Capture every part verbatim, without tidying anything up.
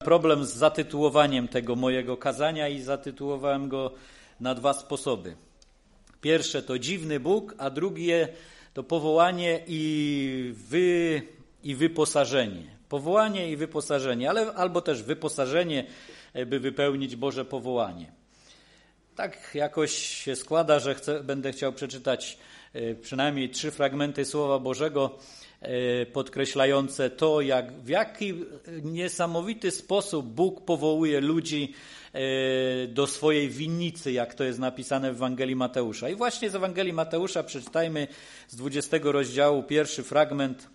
problem z zatytułowaniem tego mojego kazania i zatytułowałem go na dwa sposoby. Pierwsze to dziwny Bóg, a drugie to powołanie i, wy, i wyposażenie. Powołanie i wyposażenie, ale albo też wyposażenie, by wypełnić Boże powołanie. Tak jakoś się składa, że chcę, będę chciał przeczytać przynajmniej trzy fragmenty Słowa Bożego podkreślające to, jak, w jaki niesamowity sposób Bóg powołuje ludzi do swojej winnicy, jak to jest napisane w Ewangelii Mateusza. I właśnie z Ewangelii Mateusza przeczytajmy z dwudziestego rozdziału pierwszy fragment,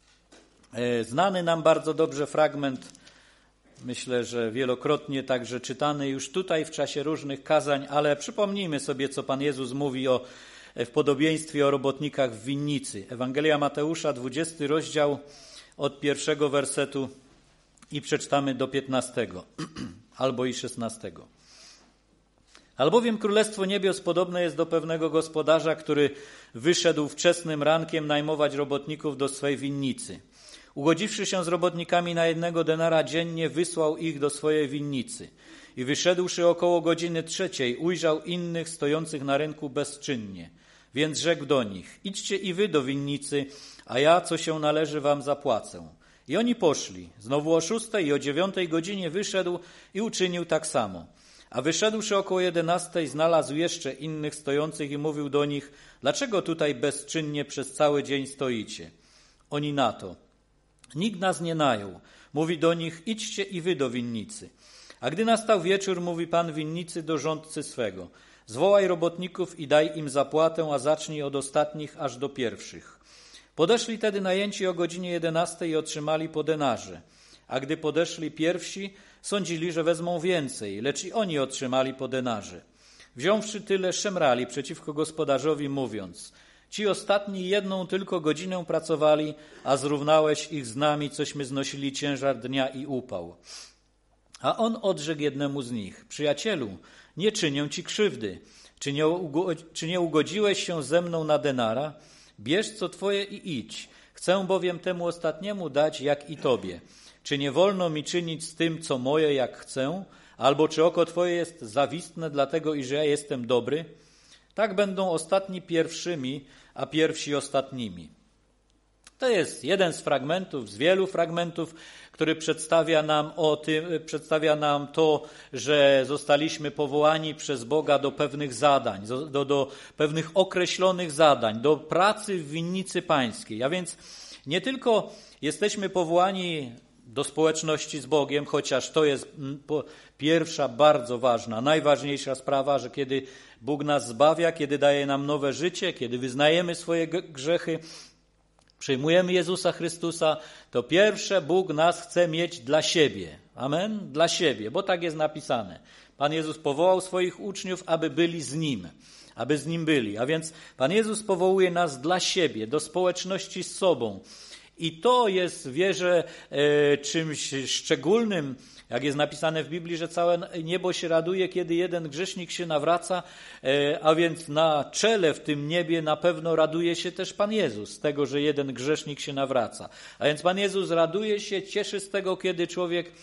znany nam bardzo dobrze fragment, myślę, że wielokrotnie także czytany już tutaj w czasie różnych kazań, ale przypomnijmy sobie, co Pan Jezus mówi o, w podobieństwie o robotnikach w winnicy. Ewangelia Mateusza, dwudziesty rozdział od pierwszego wersetu i przeczytamy do piętnastego albo i szesnastego. Albowiem Królestwo Niebios podobne jest do pewnego gospodarza, który wyszedł wczesnym rankiem najmować robotników do swej winnicy. Ugodziwszy się z robotnikami na jednego denara dziennie, wysłał ich do swojej winnicy. I wyszedłszy około godziny trzeciej, ujrzał innych stojących na rynku bezczynnie. Więc rzekł do nich: idźcie i wy do winnicy, a ja, co się należy, wam zapłacę. I oni poszli. Znowu o szóstej i o dziewiątej godzinie wyszedł i uczynił tak samo. A wyszedłszy około jedenastej, znalazł jeszcze innych stojących i mówił do nich: dlaczego tutaj bezczynnie przez cały dzień stoicie? Oni na to: nikt nas nie najął. Mówi do nich: idźcie i wy do winnicy. A gdy nastał wieczór, mówi pan winnicy do rządcy swego: zwołaj robotników i daj im zapłatę, a zacznij od ostatnich aż do pierwszych. Podeszli tedy najęci o godzinie jedenastej i otrzymali po denarze. A gdy podeszli pierwsi, sądzili, że wezmą więcej, lecz i oni otrzymali po denarze. Wziąwszy tyle, szemrali przeciwko gospodarzowi, mówiąc: ci ostatni jedną tylko godzinę pracowali, a zrównałeś ich z nami, cośmy znosili ciężar dnia i upał. A on odrzekł jednemu z nich: przyjacielu, nie czynię ci krzywdy. Czy nie, czy nie ugodziłeś się ze mną na denara? Bierz co twoje i idź. Chcę bowiem temu ostatniemu dać, jak i tobie. Czy nie wolno mi czynić z tym, co moje, jak chcę? Albo czy oko twoje jest zawistne, dlatego iż ja jestem dobry? Tak będą ostatni pierwszymi, a pierwsi ostatnimi. To jest jeden z fragmentów, z wielu fragmentów, który przedstawia nam, o tym, przedstawia nam to, że zostaliśmy powołani przez Boga do pewnych zadań, do, do pewnych określonych zadań, do pracy w winnicy pańskiej. A więc nie tylko jesteśmy powołani do społeczności z Bogiem, chociaż to jest pierwsza, bardzo ważna, najważniejsza sprawa, że kiedy Bóg nas zbawia, kiedy daje nam nowe życie, kiedy wyznajemy swoje grzechy, przyjmujemy Jezusa Chrystusa, to pierwsze Bóg nas chce mieć dla siebie. Amen? Dla siebie, bo tak jest napisane. Pan Jezus powołał swoich uczniów, aby byli z Nim, aby z Nim byli. A więc Pan Jezus powołuje nas dla siebie, do społeczności z sobą. I to jest, wierzę, czymś szczególnym, jak jest napisane w Biblii, że całe niebo się raduje, kiedy jeden grzesznik się nawraca, a więc na czele w tym niebie na pewno raduje się też Pan Jezus z tego, że jeden grzesznik się nawraca. A więc Pan Jezus raduje się, cieszy z tego, kiedy człowiek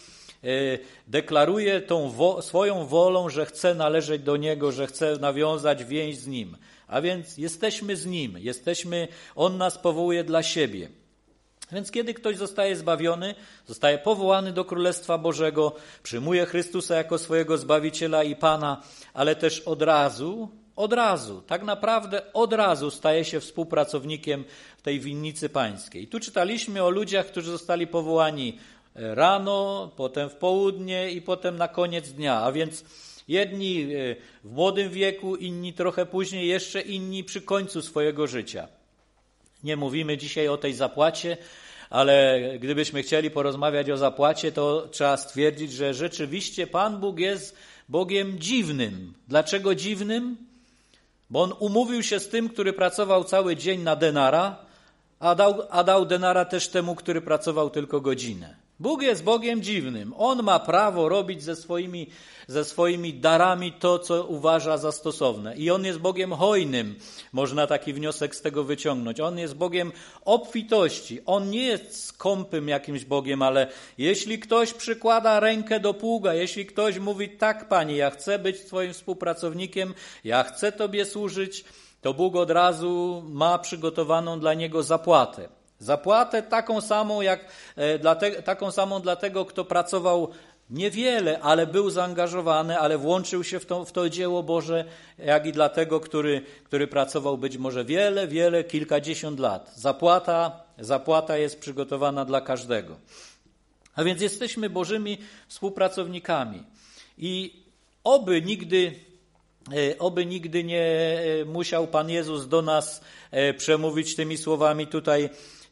deklaruje tą wo- swoją wolą, że chce należeć do Niego, że chce nawiązać więź z Nim. A więc jesteśmy z Nim, jesteśmy, On nas powołuje dla siebie. Więc kiedy ktoś zostaje zbawiony, zostaje powołany do Królestwa Bożego, przyjmuje Chrystusa jako swojego Zbawiciela i Pana, ale też od razu, od razu, tak naprawdę od razu staje się współpracownikiem w tej winnicy pańskiej. Tu czytaliśmy o ludziach, którzy zostali powołani rano, potem w południe i potem na koniec dnia, a więc jedni w młodym wieku, inni trochę później, jeszcze inni przy końcu swojego życia. Nie mówimy dzisiaj o tej zapłacie, ale gdybyśmy chcieli porozmawiać o zapłacie, to trzeba stwierdzić, że rzeczywiście Pan Bóg jest Bogiem dziwnym. Dlaczego dziwnym? Bo On umówił się z tym, który pracował cały dzień na denara, a dał, a dał denara też temu, który pracował tylko godzinę. Bóg jest Bogiem dziwnym. On ma prawo robić ze swoimi, ze swoimi darami to, co uważa za stosowne. I On jest Bogiem hojnym. Można taki wniosek z tego wyciągnąć. On jest Bogiem obfitości. On nie jest skąpym jakimś Bogiem, ale jeśli ktoś przykłada rękę do pługa, jeśli ktoś mówi, tak, Panie, ja chcę być Twoim współpracownikiem, ja chcę Tobie służyć, to Bóg od razu ma przygotowaną dla niego zapłatę. Zapłatę taką samą, jak dla te, taką samą dla tego, kto pracował niewiele, ale był zaangażowany, ale włączył się w to, w to dzieło Boże, jak i dla tego, który, który pracował być może wiele, wiele, kilkadziesiąt lat. Zapłata, zapłata jest przygotowana dla każdego. A więc jesteśmy Bożymi współpracownikami. I oby nigdy, oby nigdy nie musiał Pan Jezus do nas przemówić tymi słowami tutaj,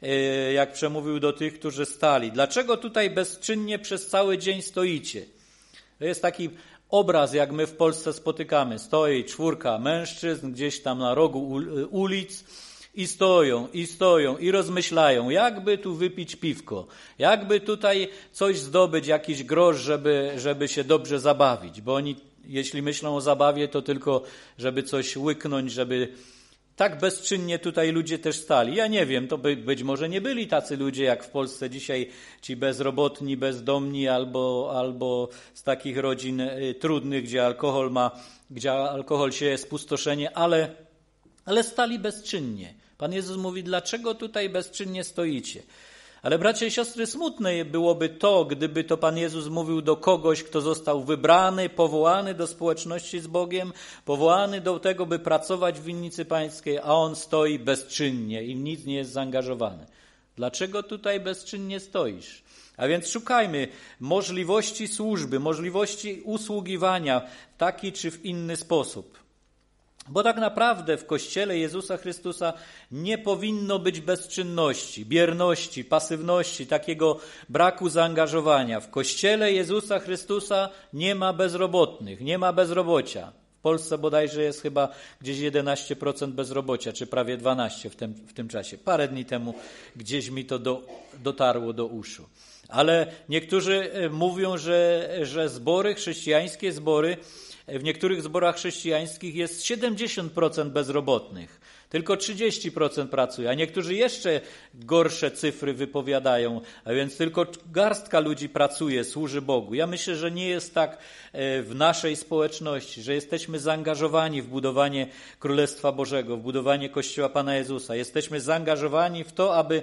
jak przemówił do tych, którzy stali. Dlaczego tutaj bezczynnie przez cały dzień stoicie? To jest taki obraz, jak my w Polsce spotykamy. Stoi czwórka mężczyzn gdzieś tam na rogu ulic i stoją, i stoją, i rozmyślają, jakby tu wypić piwko, jakby tutaj coś zdobyć, jakiś grosz, żeby, żeby się dobrze zabawić. Bo oni, jeśli myślą o zabawie, to tylko, żeby coś łyknąć, żeby... Tak bezczynnie tutaj ludzie też stali. Ja nie wiem, to by, być może nie byli tacy ludzie jak w Polsce dzisiaj, ci bezrobotni, bezdomni albo, albo z takich rodzin y, trudnych, gdzie alkohol ma, gdzie alkohol sieje spustoszenie, ale, ale stali bezczynnie. Pan Jezus mówi, dlaczego tutaj bezczynnie stoicie? Ale bracia i siostry, smutne byłoby to, gdyby to Pan Jezus mówił do kogoś, kto został wybrany, powołany do społeczności z Bogiem, powołany do tego, by pracować w winnicy pańskiej, a on stoi bezczynnie i nic nie jest zaangażowany. Dlaczego tutaj bezczynnie stoisz? A więc szukajmy możliwości służby, możliwości usługiwania w taki czy w inny sposób. Bo tak naprawdę w Kościele Jezusa Chrystusa nie powinno być bezczynności, bierności, pasywności, takiego braku zaangażowania. W Kościele Jezusa Chrystusa nie ma bezrobotnych, nie ma bezrobocia. W Polsce bodajże jest chyba gdzieś jedenaście procent bezrobocia, czy prawie dwanaście procent w tym, w tym czasie. Parę dni temu gdzieś mi to do, dotarło do uszu. Ale niektórzy mówią, że, że zbory, chrześcijańskie zbory, w niektórych zborach chrześcijańskich jest siedemdziesiąt procent bezrobotnych, tylko trzydzieści procent pracuje, a niektórzy jeszcze gorsze cyfry wypowiadają, a więc tylko garstka ludzi pracuje, służy Bogu. Ja myślę, że nie jest tak w naszej społeczności, że jesteśmy zaangażowani w budowanie Królestwa Bożego, w budowanie Kościoła Pana Jezusa. Jesteśmy zaangażowani w to, aby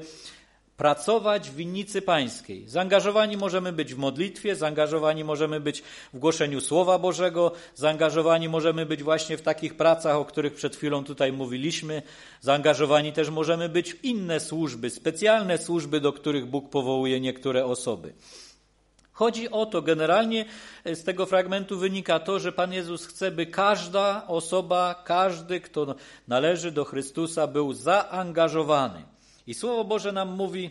pracować w winnicy pańskiej. Zaangażowani możemy być w modlitwie, zaangażowani możemy być w głoszeniu Słowa Bożego, zaangażowani możemy być właśnie w takich pracach, o których przed chwilą tutaj mówiliśmy. Zaangażowani też możemy być w inne służby, specjalne służby, do których Bóg powołuje niektóre osoby. Chodzi o to, generalnie z tego fragmentu wynika to, że Pan Jezus chce, by każda osoba, każdy, kto należy do Chrystusa, był zaangażowany. I Słowo Boże nam mówi,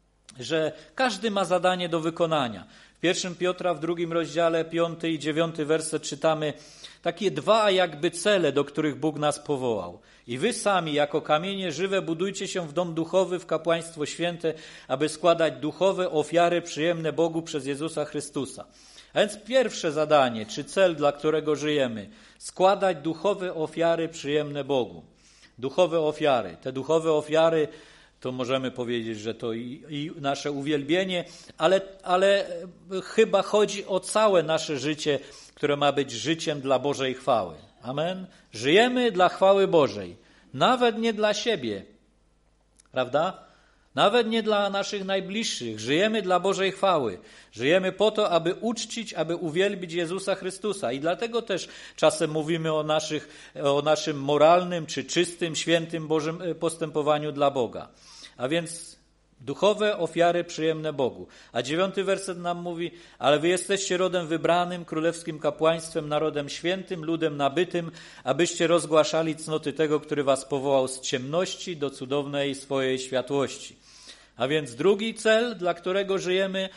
że każdy ma zadanie do wykonania. W pierwszym Piotra, w drugim rozdziale, piąty i dziewiąty werset czytamy takie dwa jakby cele, do których Bóg nas powołał. I wy sami, jako kamienie żywe, budujcie się w dom duchowy, w kapłaństwo święte, aby składać duchowe ofiary przyjemne Bogu przez Jezusa Chrystusa. A więc pierwsze zadanie, czy cel, dla którego żyjemy, składać duchowe ofiary przyjemne Bogu. Duchowe ofiary. Te duchowe ofiary to możemy powiedzieć, że to i, i nasze uwielbienie, ale, ale chyba chodzi o całe nasze życie, które ma być życiem dla Bożej chwały. Amen? Żyjemy dla chwały Bożej, nawet nie dla siebie, prawda? Nawet nie dla naszych najbliższych. Żyjemy dla Bożej chwały. Żyjemy po to, aby uczcić, aby uwielbić Jezusa Chrystusa. I dlatego też czasem mówimy o, naszych, o naszym moralnym, czy czystym, świętym Bożym postępowaniu dla Boga. A więc duchowe ofiary przyjemne Bogu. A dziewiąty werset nam mówi, ale wy jesteście rodem wybranym, królewskim kapłaństwem, narodem świętym, ludem nabytym, abyście rozgłaszali cnoty tego, który was powołał z ciemności do cudownej swojej światłości. A więc drugi cel, dla którego żyjemy,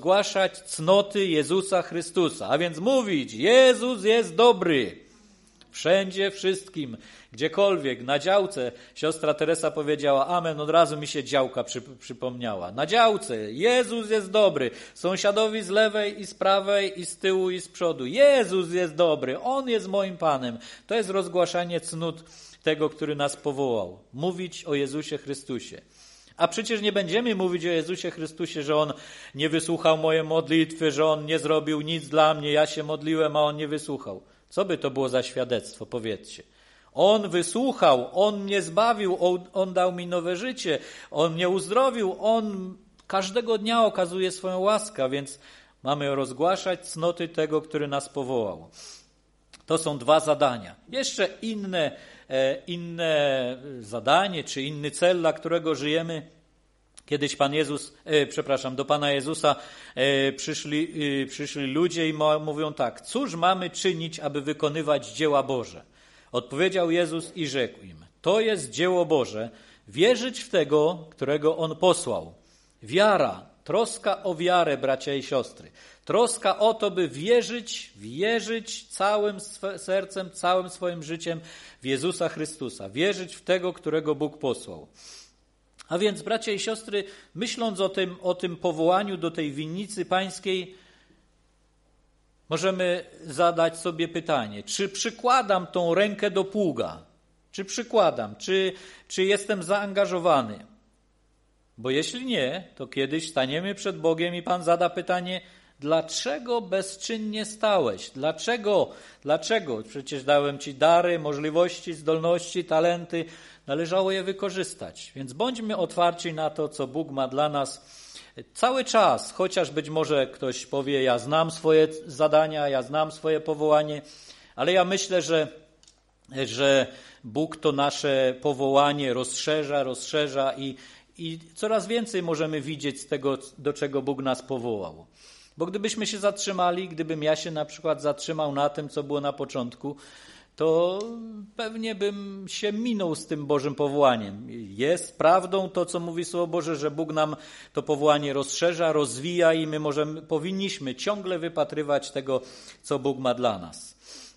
rozgłaszać cnoty Jezusa Chrystusa. A więc mówić, Jezus jest dobry. Wszędzie, wszystkim, gdziekolwiek, na działce. Siostra Teresa powiedziała amen, od razu mi się działka przy, przypomniała. Na działce, Jezus jest dobry. Sąsiadowi z lewej i z prawej i z tyłu i z przodu. Jezus jest dobry, On jest moim Panem. To jest rozgłaszanie cnót tego, który nas powołał. Mówić o Jezusie Chrystusie. A przecież nie będziemy mówić o Jezusie Chrystusie, że On nie wysłuchał mojej modlitwy, że On nie zrobił nic dla mnie, ja się modliłem, a On nie wysłuchał. Co by to było za świadectwo, powiedzcie. On wysłuchał, On mnie zbawił, On, on dał mi nowe życie, On mnie uzdrowił, On każdego dnia okazuje swoją łaskę, więc mamy rozgłaszać cnoty tego, który nas powołał. To są dwa zadania. Jeszcze inne, e, inne zadanie, czy inny cel, dla którego żyjemy. Kiedyś Pan Jezus, e, przepraszam, do Pana Jezusa e, przyszli, e, przyszli ludzie i mówią tak, cóż mamy czynić, aby wykonywać dzieła Boże? Odpowiedział Jezus i rzekł im, to jest dzieło Boże, wierzyć w tego, którego On posłał. Wiara, troska o wiarę, bracia i siostry. Troska o to, by wierzyć, wierzyć całym sercem, całym swoim życiem w Jezusa Chrystusa. Wierzyć w tego, którego Bóg posłał. A więc, bracia i siostry, myśląc o tym, o tym powołaniu do tej winnicy pańskiej, możemy zadać sobie pytanie, czy przykładam tą rękę do pługa? Czy przykładam? Czy, czy jestem zaangażowany? Bo jeśli nie, to kiedyś staniemy przed Bogiem i Pan zada pytanie, dlaczego bezczynnie stałeś? Dlaczego? Dlaczego? Przecież dałem Ci dary, możliwości, zdolności, talenty. Należało je wykorzystać. Więc bądźmy otwarci na to, co Bóg ma dla nas cały czas. Chociaż być może ktoś powie, ja znam swoje zadania, ja znam swoje powołanie, ale ja myślę, że, że Bóg to nasze powołanie rozszerza, rozszerza i, i coraz więcej możemy widzieć z tego, do czego Bóg nas powołał. Bo gdybyśmy się zatrzymali, gdybym ja się na przykład zatrzymał na tym, co było na początku, to pewnie bym się minął z tym Bożym powołaniem. Jest prawdą to, co mówi Słowo Boże, że Bóg nam to powołanie rozszerza, rozwija i my możemy, powinniśmy ciągle wypatrywać tego, co Bóg ma dla nas.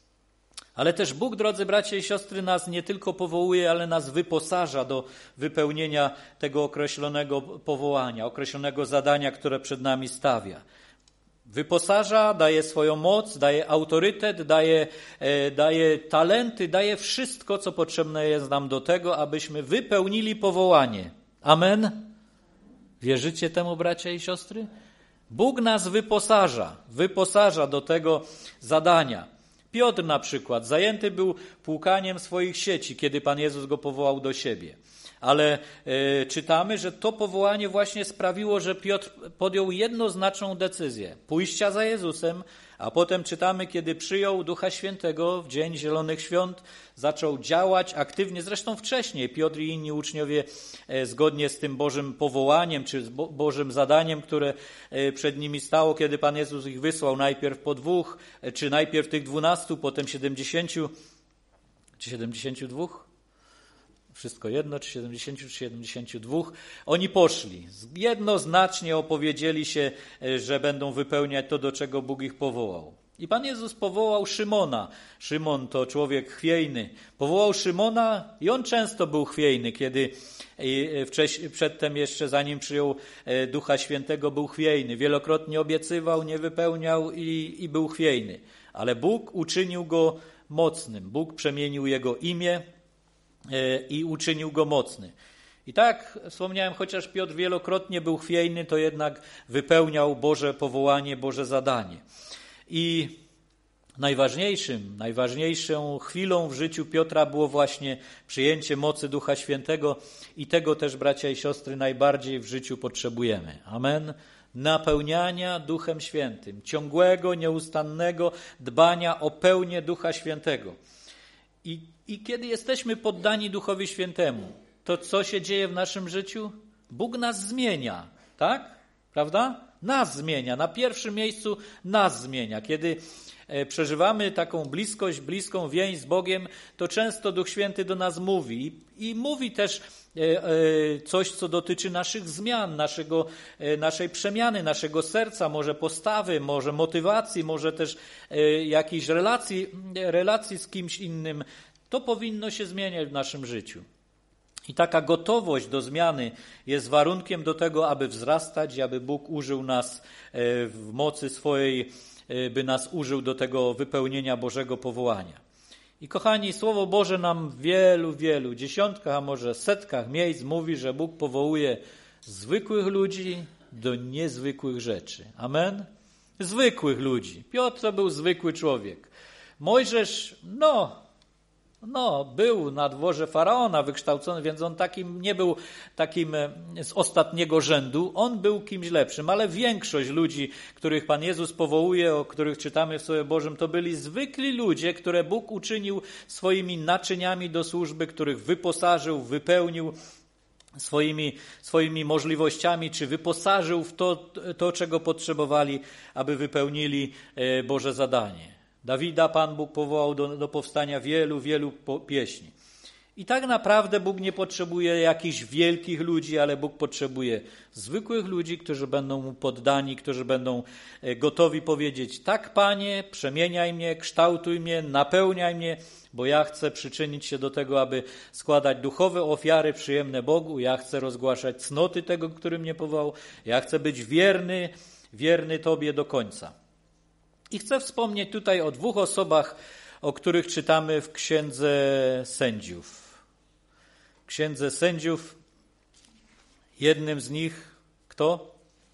Ale też Bóg, drodzy bracia i siostry, nas nie tylko powołuje, ale nas wyposaża do wypełnienia tego określonego powołania, określonego zadania, które przed nami stawia. Wyposaża, daje swoją moc, daje autorytet, daje, e, daje talenty, daje wszystko, co potrzebne jest nam do tego, abyśmy wypełnili powołanie. Amen? Wierzycie temu, bracia i siostry? Bóg nas wyposaża, wyposaża do tego zadania. Piotr na przykład zajęty był płukaniem swoich sieci, kiedy Pan Jezus go powołał do siebie. Ale y, czytamy, że to powołanie właśnie sprawiło, że Piotr podjął jednoznaczną decyzję pójścia za Jezusem, a potem czytamy, kiedy przyjął Ducha Świętego w Dzień Zielonych Świąt, zaczął działać aktywnie, zresztą wcześniej Piotr i inni uczniowie y, zgodnie z tym Bożym powołaniem, czy z Bo- Bożym zadaniem, które y, przed nimi stało, kiedy Pan Jezus ich wysłał najpierw po dwóch, y, czy najpierw tych dwunastu, potem siedemdziesięciu, czy siedemdziesięciu dwóch? Wszystko jedno, czy siedemdziesięciu, czy siedemdziesięciu dwóch. Oni poszli. Jednoznacznie opowiedzieli się, że będą wypełniać to, do czego Bóg ich powołał. I Pan Jezus powołał Szymona. Szymon to człowiek chwiejny. Powołał Szymona i on często był chwiejny, kiedy wcześniej, przedtem jeszcze zanim przyjął Ducha Świętego był chwiejny. Wielokrotnie obiecywał, nie wypełniał i, i był chwiejny. Ale Bóg uczynił go mocnym. Bóg przemienił jego imię i uczynił go mocny. I tak wspomniałem, chociaż Piotr wielokrotnie był chwiejny, to jednak wypełniał Boże powołanie, Boże zadanie. I najważniejszym, najważniejszą chwilą w życiu Piotra było właśnie przyjęcie mocy Ducha Świętego i tego też, bracia i siostry, najbardziej w życiu potrzebujemy. Amen. Napełniania Duchem Świętym, ciągłego, nieustannego dbania o pełnię Ducha Świętego. I, I kiedy jesteśmy poddani Duchowi Świętemu, to co się dzieje w naszym życiu? Bóg nas zmienia, tak? Prawda? Nas zmienia. Na pierwszym miejscu nas zmienia. Kiedy przeżywamy taką bliskość, bliską więź z Bogiem, to często Duch Święty do nas mówi. I, i mówi też coś, co dotyczy naszych zmian, naszego, naszej przemiany, naszego serca, może postawy, może motywacji, może też jakiejś relacji, relacji z kimś innym. To powinno się zmieniać w naszym życiu. I taka gotowość do zmiany jest warunkiem do tego, aby wzrastać i aby Bóg użył nas w mocy swojej, by nas użył do tego wypełnienia Bożego powołania. I kochani, Słowo Boże nam w wielu, wielu dziesiątkach, a może setkach miejsc mówi, że Bóg powołuje zwykłych ludzi do niezwykłych rzeczy. Amen? Zwykłych ludzi. Piotr to był zwykły człowiek. Mojżesz, no... No, był na dworze Faraona wykształcony, więc on takim nie był takim z ostatniego rzędu. On był kimś lepszym, ale większość ludzi, których Pan Jezus powołuje, o których czytamy w Słowie Bożym, to byli zwykli ludzie, które Bóg uczynił swoimi naczyniami do służby, których wyposażył, wypełnił swoimi, swoimi możliwościami, czy wyposażył w to, to, czego potrzebowali, aby wypełnili Boże zadanie. Dawida Pan Bóg powołał do, do powstania wielu, wielu po, pieśni. I tak naprawdę Bóg nie potrzebuje jakichś wielkich ludzi, ale Bóg potrzebuje zwykłych ludzi, którzy będą Mu poddani, którzy będą gotowi powiedzieć: tak, Panie, przemieniaj mnie, kształtuj mnie, napełniaj mnie, bo ja chcę przyczynić się do tego, aby składać duchowe ofiary przyjemne Bogu. Ja chcę rozgłaszać cnoty tego, który mnie powołał. Ja chcę być wierny, wierny Tobie do końca. I chcę wspomnieć tutaj o dwóch osobach, o których czytamy w Księdze Sędziów. W Księdze Sędziów jednym z nich, kto?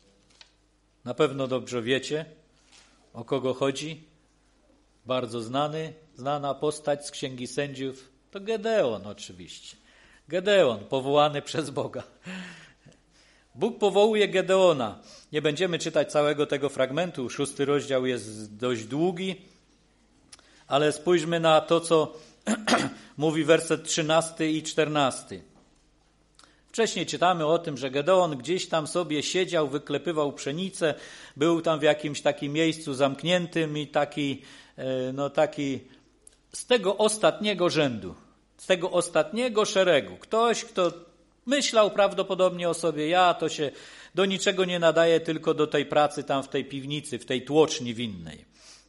Na pewno dobrze wiecie, o kogo chodzi. Bardzo znany, znana postać z Księgi Sędziów to Gedeon oczywiście. Gedeon, powołany przez Boga. Bóg powołuje Gedeona. Nie będziemy czytać całego tego fragmentu. Szósty rozdział jest dość długi, ale spójrzmy na to, co mówi werset trzynasty i czternasty. Wcześniej czytamy o tym, że Gedeon gdzieś tam sobie siedział, wyklepywał pszenicę, był tam w jakimś takim miejscu zamkniętym i taki, no taki z tego ostatniego rzędu, z tego ostatniego szeregu. Ktoś, kto myślał prawdopodobnie o sobie: ja to się do niczego nie nadaje, tylko do tej pracy tam w tej piwnicy, w tej tłoczni winnej.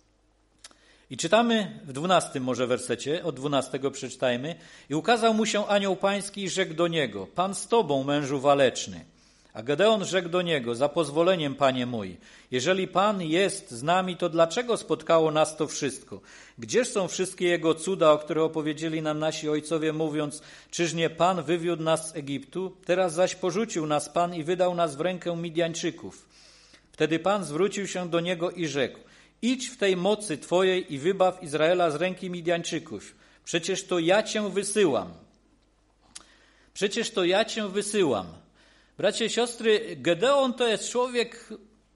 I czytamy w dwunastym może wersecie, od dwunastego przeczytajmy. I ukazał mu się anioł pański i rzekł do niego: Pan z tobą, mężu waleczny. A Gedeon rzekł do niego: za pozwoleniem, panie mój, jeżeli Pan jest z nami, to dlaczego spotkało nas to wszystko? Gdzież są wszystkie Jego cuda, o których opowiedzieli nam nasi ojcowie, mówiąc: czyż nie Pan wywiódł nas z Egiptu? Teraz zaś porzucił nas Pan i wydał nas w rękę Midjańczyków. Wtedy Pan zwrócił się do niego i rzekł: idź w tej mocy Twojej i wybaw Izraela z ręki Midjańczyków. Przecież to ja Cię wysyłam. Przecież to ja Cię wysyłam. Bracie i siostry, Gedeon to jest człowiek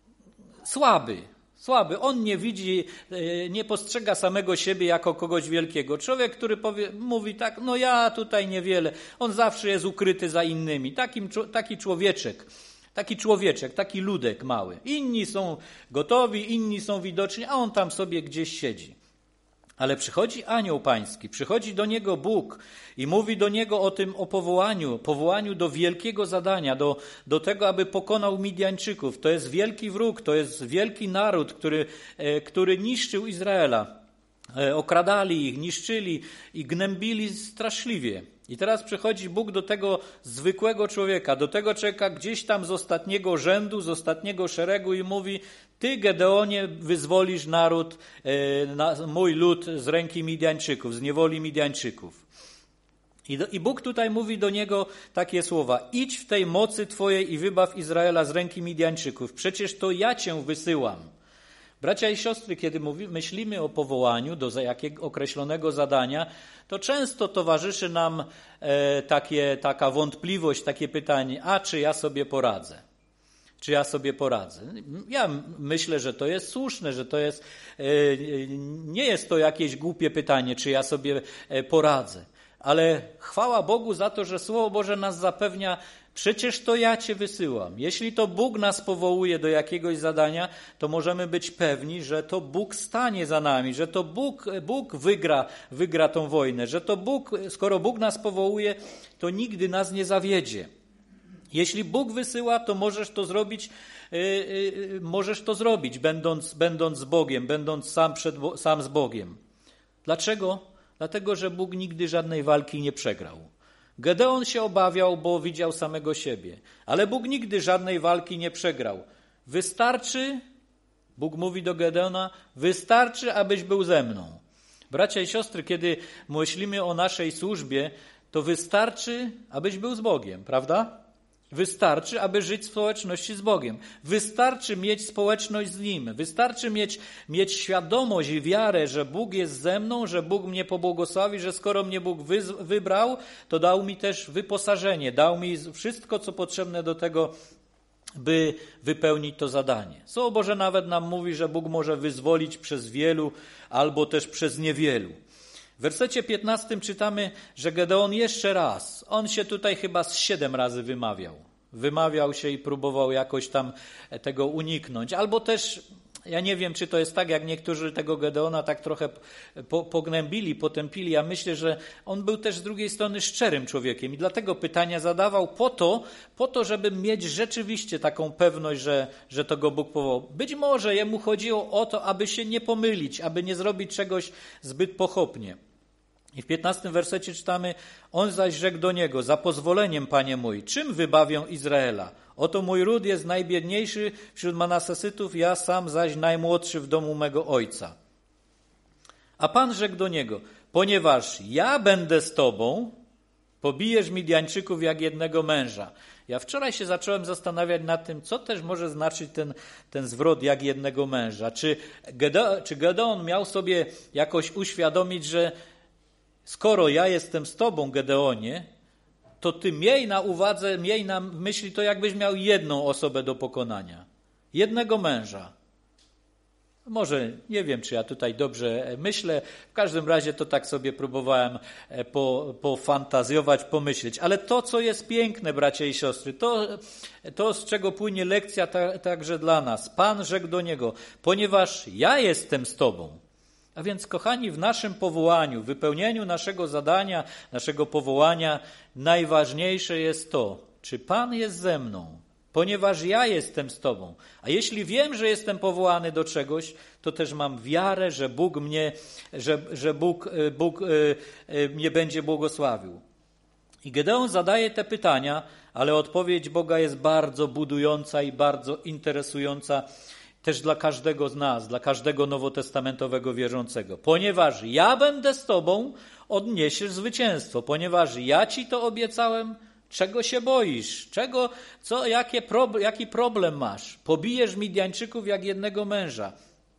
słaby, słaby. On nie widzi, nie postrzega samego siebie jako kogoś wielkiego. Człowiek, który powie, mówi tak: no ja tutaj niewiele. On zawsze jest ukryty za innymi. Takim, taki człowieczek, taki człowieczek, taki ludek mały. Inni są gotowi, inni są widoczni, a on tam sobie gdzieś siedzi. Ale przychodzi anioł pański, przychodzi do niego Bóg i mówi do niego o tym, o powołaniu, powołaniu do wielkiego zadania, do, do tego, aby pokonał Midjańczyków. To jest wielki wróg, to jest wielki naród, który, który niszczył Izraela. Okradali ich, niszczyli i gnębili straszliwie. I teraz przychodzi Bóg do tego zwykłego człowieka, do tego człowieka gdzieś tam z ostatniego rzędu, z ostatniego szeregu i mówi: ty, Gedeonie, wyzwolisz naród, mój lud z ręki Midjańczyków, z niewoli Midjańczyków. I, do, I Bóg tutaj mówi do niego takie słowa: idź w tej mocy Twojej i wybaw Izraela z ręki Midjańczyków. Przecież to ja Cię wysyłam. Bracia i siostry, kiedy mówi, myślimy o powołaniu do jakiego określonego zadania, to często towarzyszy nam e, takie, taka wątpliwość, takie pytanie: a czy ja sobie poradzę? Czy ja sobie poradzę? Ja myślę, że to jest słuszne, że to jest, e, nie jest to jakieś głupie pytanie, czy ja sobie poradzę. Ale chwała Bogu za to, że Słowo Boże nas zapewnia Przecież to ja cię wysyłam. Jeśli to Bóg nas powołuje do jakiegoś zadania, to możemy być pewni, że to Bóg stanie za nami, że to Bóg, Bóg wygra, wygra tą wojnę, że to Bóg, skoro Bóg nas powołuje, to nigdy nas nie zawiedzie. Jeśli Bóg wysyła, to możesz to zrobić, yy, yy, możesz to zrobić, będąc, będąc z Bogiem, będąc sam, przed, sam z Bogiem. Dlaczego? Dlatego, że Bóg nigdy żadnej walki nie przegrał. Gedeon się obawiał, bo widział samego siebie, ale Bóg nigdy żadnej walki nie przegrał. Wystarczy, Bóg mówi do Gedeona, wystarczy, abyś był ze mną. Bracia i siostry, kiedy myślimy o naszej służbie, to wystarczy, abyś był z Bogiem, prawda? Wystarczy, aby żyć w społeczności z Bogiem. Wystarczy mieć społeczność z Nim. Wystarczy mieć, mieć świadomość i wiarę, że Bóg jest ze mną, że Bóg mnie pobłogosławi, że skoro mnie Bóg wy, wybrał, to dał mi też wyposażenie, dał mi wszystko, co potrzebne do tego, by wypełnić to zadanie. Słowo Boże nawet nam mówi, że Bóg może wyzwolić przez wielu albo też przez niewielu. W wersecie piętnastym czytamy, że Gedeon jeszcze raz, on się tutaj chyba z siedem razy wymawiał. Wymawiał się i próbował jakoś tam tego uniknąć. Albo też, ja nie wiem, czy to jest tak, jak niektórzy tego Gedeona tak trochę po, pognębili, potępili. Ja myślę, że on był też z drugiej strony szczerym człowiekiem i dlatego pytania zadawał po to, po to, żeby mieć rzeczywiście taką pewność, że, że to go Bóg powołał. Być może jemu chodziło o to, aby się nie pomylić, aby nie zrobić czegoś zbyt pochopnie. I w piętnastym wersecie czytamy, on zaś rzekł do niego, za pozwoleniem, panie mój, czym wybawię Izraela? Oto mój ród jest najbiedniejszy wśród Manasesytów, ja sam zaś najmłodszy w domu mego ojca. A Pan rzekł do niego, ponieważ ja będę z tobą, pobijesz Midjańczyków jak jednego męża. Ja wczoraj się zacząłem zastanawiać nad tym, co też może znaczyć ten, ten zwrot jak jednego męża. Czy Gedeon, czy Gedeon miał sobie jakoś uświadomić, że skoro ja jestem z tobą, Gedeonie, to ty miej na uwadze, miej na myśli to, jakbyś miał jedną osobę do pokonania. Jednego męża. Może nie wiem, czy ja tutaj dobrze myślę. W każdym razie to tak sobie próbowałem po, pofantazjować, pomyśleć. Ale to, co jest piękne, bracia i siostry, to, to z czego płynie lekcja ta, także dla nas. Pan rzekł do niego, ponieważ ja jestem z tobą. A więc, kochani, w naszym powołaniu, w wypełnieniu naszego zadania, naszego powołania, najważniejsze jest to, czy Pan jest ze mną, ponieważ ja jestem z Tobą. A jeśli wiem, że jestem powołany do czegoś, to też mam wiarę, że Bóg mnie, że, że Bóg, Bóg mnie będzie błogosławił. I Gedeon zadaje te pytania, ale odpowiedź Boga jest bardzo budująca i bardzo interesująca też dla każdego z nas, dla każdego nowotestamentowego wierzącego. Ponieważ ja będę z tobą, odniesiesz zwycięstwo. Ponieważ ja ci to obiecałem, czego się boisz? Czego, co, jakie prob- jaki problem masz? Pobijesz Midjańczyków jak jednego męża.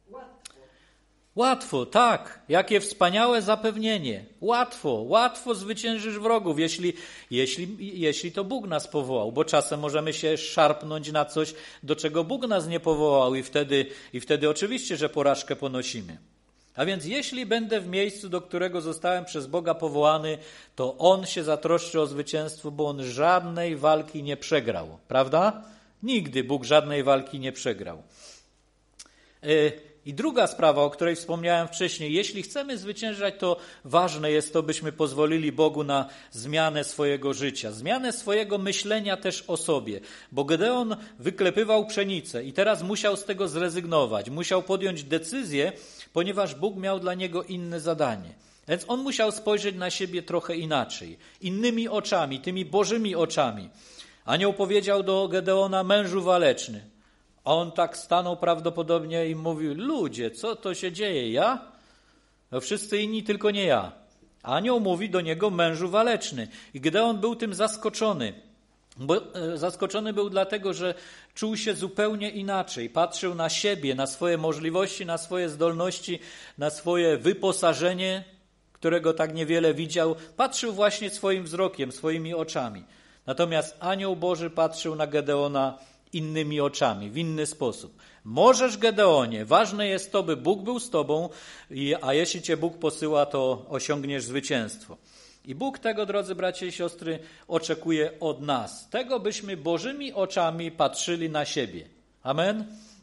Łatwo, tak. Jakie wspaniałe zapewnienie. Łatwo, łatwo zwyciężysz wrogów, jeśli, jeśli, jeśli to Bóg nas powołał, bo czasem możemy się szarpnąć na coś, do czego Bóg nas nie powołał i wtedy, i wtedy oczywiście, że porażkę ponosimy. A więc jeśli będę w miejscu, do którego zostałem przez Boga powołany, to On się zatroszczy o zwycięstwo, bo On żadnej walki nie przegrał. Prawda? Nigdy Bóg żadnej walki nie przegrał. Yy, I druga sprawa, o której wspomniałem wcześniej, jeśli chcemy zwyciężać, to ważne jest to, byśmy pozwolili Bogu na zmianę swojego życia, zmianę swojego myślenia też o sobie, bo Gedeon wyklepywał pszenicę i teraz musiał z tego zrezygnować, musiał podjąć decyzję, ponieważ Bóg miał dla niego inne zadanie. Więc on musiał spojrzeć na siebie trochę inaczej, innymi oczami, tymi Bożymi oczami. Anioł powiedział do Gedeona, mężu waleczny. A on tak stanął prawdopodobnie i mówił, ludzie, co to się dzieje, ja? No wszyscy inni, tylko nie ja. Anioł mówi do niego, mężu waleczny. I Gedeon był tym zaskoczony. Bo, e, zaskoczony był dlatego, że czuł się zupełnie inaczej. Patrzył na siebie, na swoje możliwości, na swoje zdolności, na swoje wyposażenie, którego tak niewiele widział. Patrzył właśnie swoim wzrokiem, swoimi oczami. Natomiast anioł Boży patrzył na Gedeona innymi oczami, w inny sposób. Możesz, Gedeonie, ważne jest to, by Bóg był z tobą, a jeśli cię Bóg posyła, to osiągniesz zwycięstwo. I Bóg tego, drodzy bracia i siostry, oczekuje od nas. Tego, byśmy Bożymi oczami patrzyli na siebie. Amen?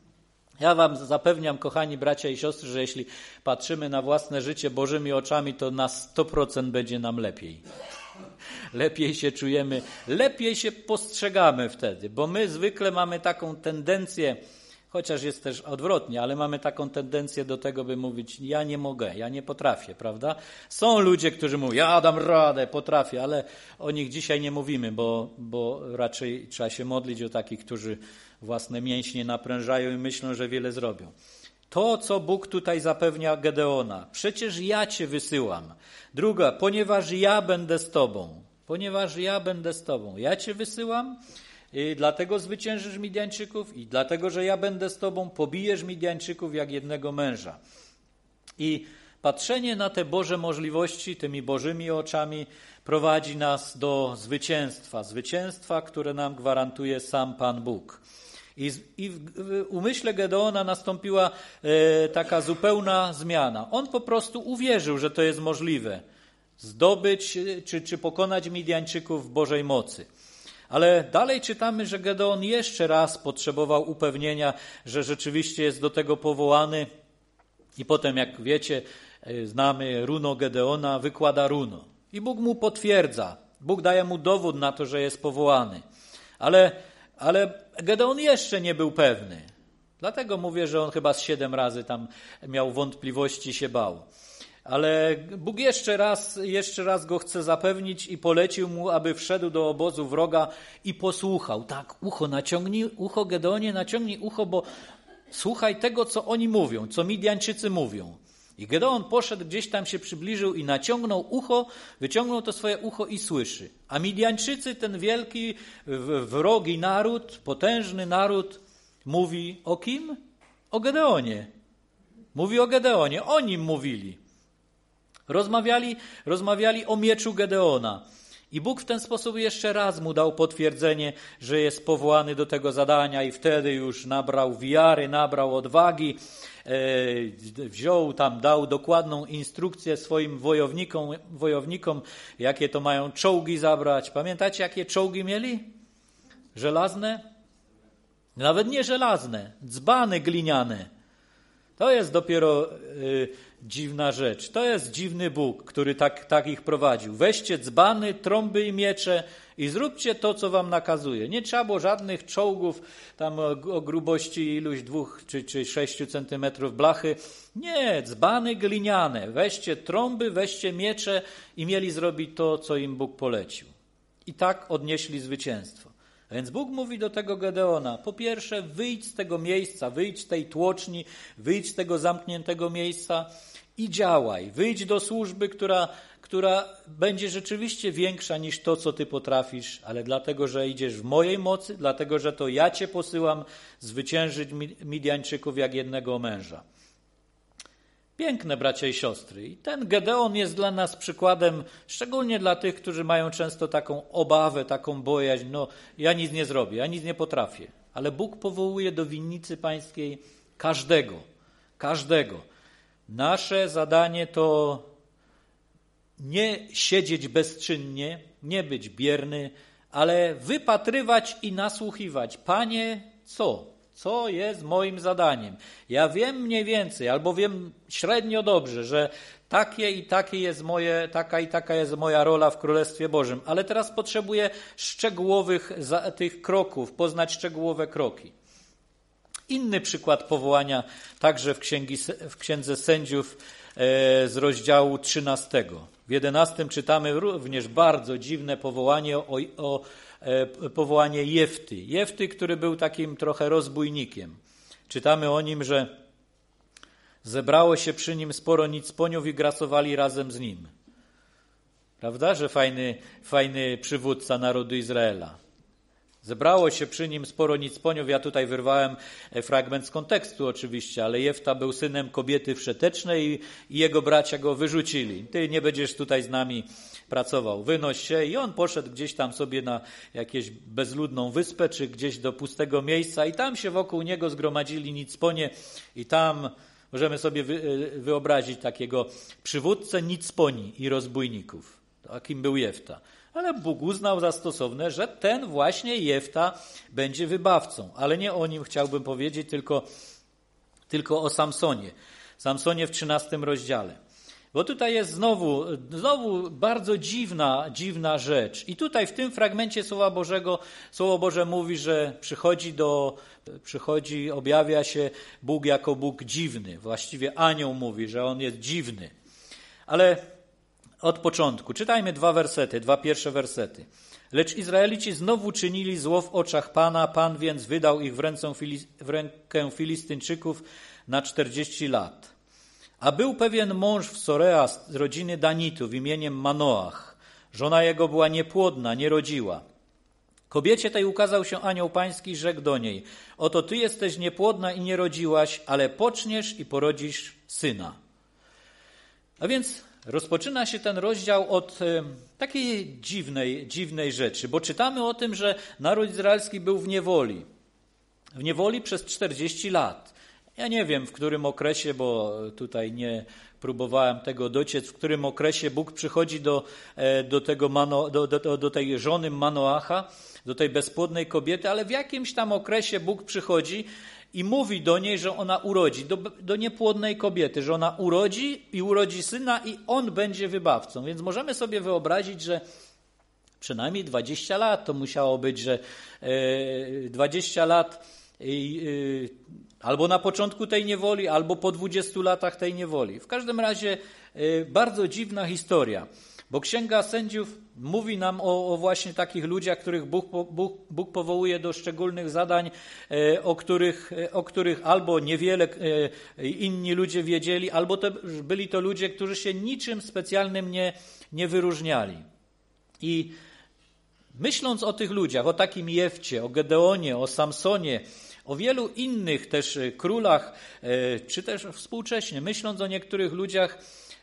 Ja wam zapewniam, kochani bracia i siostry, że jeśli patrzymy na własne życie Bożymi oczami, to na sto procent będzie nam lepiej. Lepiej się czujemy, lepiej się postrzegamy wtedy, bo my zwykle mamy taką tendencję, chociaż jest też odwrotnie, ale mamy taką tendencję do tego, by mówić, ja nie mogę, ja nie potrafię, prawda? Są ludzie, którzy mówią, ja dam radę, potrafię, ale o nich dzisiaj nie mówimy, bo, bo raczej trzeba się modlić o takich, którzy własne mięśnie naprężają i myślą, że wiele zrobią. To, co Bóg tutaj zapewnia Gedeona, przecież ja cię wysyłam. Druga, ponieważ ja będę z tobą, ponieważ ja będę z tobą, ja cię wysyłam, i dlatego zwyciężysz Midianczyków i dlatego, że ja będę z tobą, pobijesz Midianczyków jak jednego męża. I patrzenie na te Boże możliwości, tymi Bożymi oczami prowadzi nas do zwycięstwa. Zwycięstwa, które nam gwarantuje sam Pan Bóg. I, i w, w umyśle Gedeona nastąpiła e, taka zupełna zmiana. On po prostu uwierzył, że to jest możliwe. Zdobyć czy, czy pokonać Midianczyków w Bożej mocy. Ale dalej czytamy, że Gedeon jeszcze raz potrzebował upewnienia, że rzeczywiście jest do tego powołany. I potem, jak wiecie, znamy runo Gedeona, wykłada runo. I Bóg mu potwierdza. Bóg daje mu dowód na to, że jest powołany. Ale, ale Gedeon jeszcze nie był pewny. Dlatego mówię, że on chyba z siedem razy tam miał wątpliwości i się bał. Ale Bóg jeszcze raz, jeszcze raz go chce zapewnić i polecił mu, aby wszedł do obozu wroga i posłuchał. Tak, ucho naciągnij, ucho Gedeonie, naciągnij ucho, bo słuchaj tego, co oni mówią, co Midianczycy mówią. I Gedeon poszedł, gdzieś tam się przybliżył i naciągnął ucho, wyciągnął to swoje ucho i słyszy. A Midianczycy, ten wielki, wrogi naród, potężny naród, mówi o kim? O Gedeonie. Mówi o Gedeonie, o nim mówili. Rozmawiali, rozmawiali o mieczu Gedeona. I Bóg w ten sposób jeszcze raz mu dał potwierdzenie, że jest powołany do tego zadania i wtedy już nabrał wiary, nabrał odwagi, e, wziął tam, dał dokładną instrukcję swoim wojownikom, wojownikom, jakie to mają czołgi zabrać. Pamiętacie, jakie czołgi mieli? Żelazne? Nawet nie żelazne, dzbany gliniane. To jest dopiero y, dziwna rzecz. To jest dziwny Bóg, który tak, tak ich prowadził. Weźcie dzbany, trąby i miecze i zróbcie to, co wam nakazuje. Nie trzeba było żadnych czołgów tam o, o grubości iluś dwóch czy, czy sześciu centymetrów blachy. Nie, dzbany gliniane. Weźcie trąby, weźcie miecze i mieli zrobić to, co im Bóg polecił. I tak odnieśli zwycięstwo. A więc Bóg mówi do tego Gedeona, po pierwsze wyjdź z tego miejsca, wyjdź z tej tłoczni, wyjdź z tego zamkniętego miejsca i działaj. Wyjdź do służby, która, która będzie rzeczywiście większa niż to, co ty potrafisz, ale dlatego, że idziesz w mojej mocy, dlatego, że to ja cię posyłam zwyciężyć Midianczyków jak jednego męża. Piękne, bracia i siostry. I ten Gedeon jest dla nas przykładem, szczególnie dla tych, którzy mają często taką obawę, taką bojaźń. No, ja nic nie zrobię, ja nic nie potrafię. Ale Bóg powołuje do winnicy pańskiej każdego. Każdego. Nasze zadanie to nie siedzieć bezczynnie, nie być bierny, ale wypatrywać i nasłuchiwać. Panie, co? Co jest moim zadaniem? Ja wiem mniej więcej, albo wiem średnio dobrze, że takie i takie jest moje, taka i taka jest moja rola w Królestwie Bożym, ale teraz potrzebuję szczegółowych za, tych kroków, poznać szczegółowe kroki. Inny przykład powołania także w, księgi, w Księdze Sędziów e, z rozdziału trzynastego. W jedenastym czytamy również bardzo dziwne powołanie o, o powołanie Jefty. Jefty, który był takim trochę rozbójnikiem. Czytamy o nim, że zebrało się przy nim sporo nicponiów i grasowali razem z nim. Prawda, że fajny, fajny przywódca narodu Izraela. Zebrało się przy nim sporo nicponiów. Ja tutaj wyrwałem fragment z kontekstu oczywiście, ale Jefta był synem kobiety wszetecznej i, i jego bracia go wyrzucili. Ty nie będziesz tutaj z nami pracował, wynoś się. I on poszedł gdzieś tam sobie na jakąś bezludną wyspę, czy gdzieś do pustego miejsca i tam się wokół niego zgromadzili nicponie i tam możemy sobie wy, wyobrazić takiego przywódcę nicponi i rozbójników. a kim był Jefta. Ale Bóg uznał za stosowne, że ten właśnie Jefta będzie wybawcą. Ale nie o nim chciałbym powiedzieć, tylko, tylko o Samsonie. Samsonie w trzynastym rozdziale. Bo tutaj jest znowu, znowu bardzo dziwna, dziwna rzecz. I tutaj w tym fragmencie Słowa Bożego, Słowo Boże mówi, że przychodzi do, przychodzi, objawia się Bóg jako Bóg dziwny. Właściwie anioł mówi, że on jest dziwny. Ale od początku. Czytajmy dwa wersety, dwa pierwsze wersety. Lecz Izraelici znowu czynili zło w oczach Pana, Pan więc wydał ich w rękę, w rękę Filistynczyków na czterdzieści lat. A był pewien mąż w Sorea z rodziny Danitów imieniem Manoach. Żona jego była niepłodna, nie rodziła. Kobiecie tej ukazał się anioł pański i rzekł do niej: oto ty jesteś niepłodna i nie rodziłaś, ale poczniesz i porodzisz syna. A więc rozpoczyna się ten rozdział od e, takiej dziwnej, dziwnej rzeczy, bo czytamy o tym, że naród izraelski był w niewoli. W niewoli przez czterdzieści lat. Ja nie wiem, w którym okresie, bo tutaj nie próbowałem tego dociec, w którym okresie Bóg przychodzi do, do, tego Mano, do, do, do tej żony Manoacha, do tej bezpłodnej kobiety, ale w jakimś tam okresie Bóg przychodzi i mówi do niej, że ona urodzi, do, do niepłodnej kobiety, że ona urodzi i urodzi syna i on będzie wybawcą. Więc możemy sobie wyobrazić, że przynajmniej dwadzieścia lat to musiało być, że e, dwadzieścia lat i, e, albo na początku tej niewoli, albo po dwudziestu latach tej niewoli. W każdym razie e, bardzo dziwna historia, bo Księga Sędziów mówi nam o, o właśnie takich ludziach, których Bóg, Bóg, Bóg powołuje do szczególnych zadań, e, o, których, o których albo niewiele e, inni ludzie wiedzieli, albo to, byli to ludzie, którzy się niczym specjalnym nie, nie wyróżniali. I myśląc o tych ludziach, o takim Jefcie, o Gedeonie, o Samsonie, o wielu innych też królach, czy też współcześnie, myśląc o niektórych ludziach,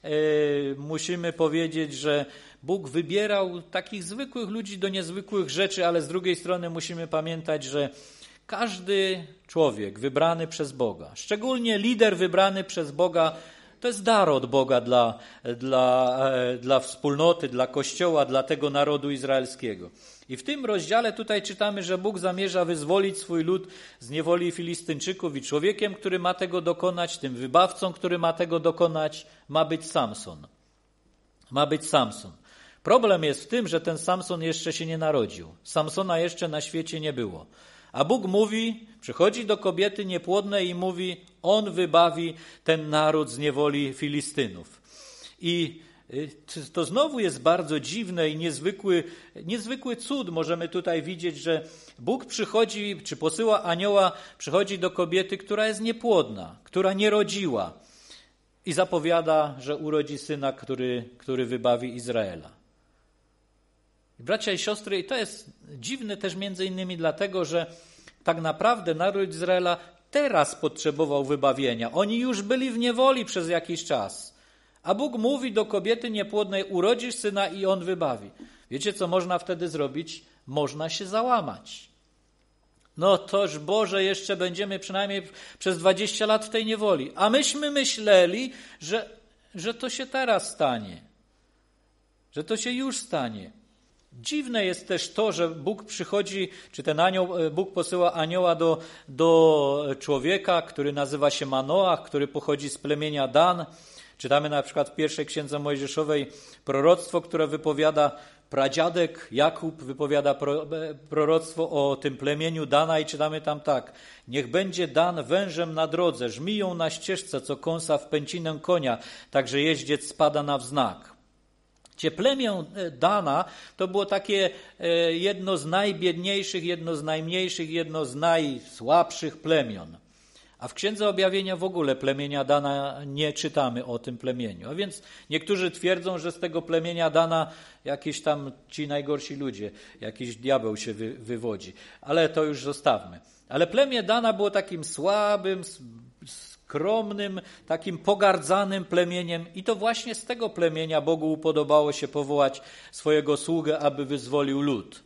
musimy powiedzieć, że Bóg wybierał takich zwykłych ludzi do niezwykłych rzeczy, ale z drugiej strony musimy pamiętać, że każdy człowiek wybrany przez Boga, szczególnie lider wybrany przez Boga, to jest dar od Boga dla, dla, dla wspólnoty, dla Kościoła, dla tego narodu izraelskiego. I w tym rozdziale tutaj czytamy, że Bóg zamierza wyzwolić swój lud z niewoli Filistynczyków i człowiekiem, który ma tego dokonać, tym wybawcą, który ma tego dokonać, ma być Samson. Ma być Samson. Problem jest w tym, że ten Samson jeszcze się nie narodził. Samsona jeszcze na świecie nie było. A Bóg mówi, przychodzi do kobiety niepłodnej i mówi, on wybawi ten naród z niewoli Filistynów. I to znowu jest bardzo dziwne i niezwykły, niezwykły cud. Możemy tutaj widzieć, że Bóg przychodzi, czy posyła anioła, przychodzi do kobiety, która jest niepłodna, która nie rodziła i zapowiada, że urodzi syna, który, który wybawi Izraela. Bracia i siostry, i to jest dziwne też między innymi dlatego, że tak naprawdę naród Izraela teraz potrzebował wybawienia. Oni już byli w niewoli przez jakiś czas. A Bóg mówi do kobiety niepłodnej, urodzisz syna i on wybawi. Wiecie, co można wtedy zrobić? Można się załamać. No toż Boże, jeszcze będziemy przynajmniej przez dwadzieścia lat w tej niewoli. A myśmy myśleli, że, że to się teraz stanie. Że to się już stanie. Dziwne jest też to, że Bóg przychodzi, czy ten anioł, Bóg posyła anioła do, do człowieka, który nazywa się Manoach, który pochodzi z plemienia Dan. Czytamy na przykład w pierwszej księdze Mojżeszowej proroctwo, które wypowiada pradziadek Jakub, wypowiada pro, proroctwo o tym plemieniu Dana i czytamy tam tak. Niech będzie Dan wężem na drodze, żmiją na ścieżce, co kąsa w pęcinę konia, także jeździec spada na wznak. Plemię Dana to było takie jedno z najbiedniejszych, jedno z najmniejszych, jedno z najsłabszych plemion. A w Księdze Objawienia w ogóle plemienia Dana nie czytamy o tym plemieniu. A więc niektórzy twierdzą, że z tego plemienia Dana jakieś tam ci najgorsi ludzie, jakiś diabeł się wy, wywodzi. Ale to już zostawmy. Ale plemię Dana było takim słabym, skromnym, takim pogardzanym plemieniem i to właśnie z tego plemienia Bogu upodobało się powołać swojego sługę, aby wyzwolił lud.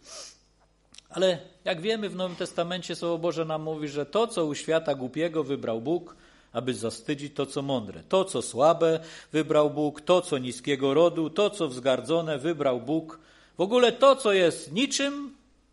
Ale jak wiemy, w Nowym Testamencie Słowo Boże nam mówi, że to, co u świata głupiego wybrał Bóg, aby zastydzić to, co mądre. To, co słabe, wybrał Bóg, to, co niskiego rodu, to, co wzgardzone, wybrał Bóg. W ogóle to, co jest niczym,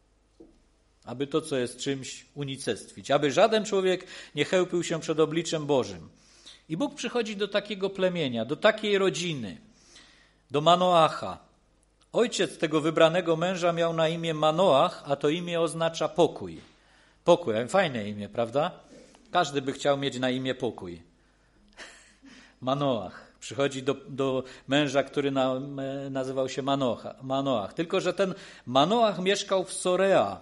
aby to, co jest czymś, unicestwić. Aby żaden człowiek nie chełpił się przed obliczem Bożym. I Bóg przychodzi do takiego plemienia, do takiej rodziny, do Manoacha. Ojciec tego wybranego męża miał na imię Manoach, a to imię oznacza pokój. Pokój, fajne imię, prawda? Każdy by chciał mieć na imię pokój. Manoach. Przychodzi do, do męża, który na, nazywał się Manoach, Manoach. Tylko że ten Manoach mieszkał w Sorea.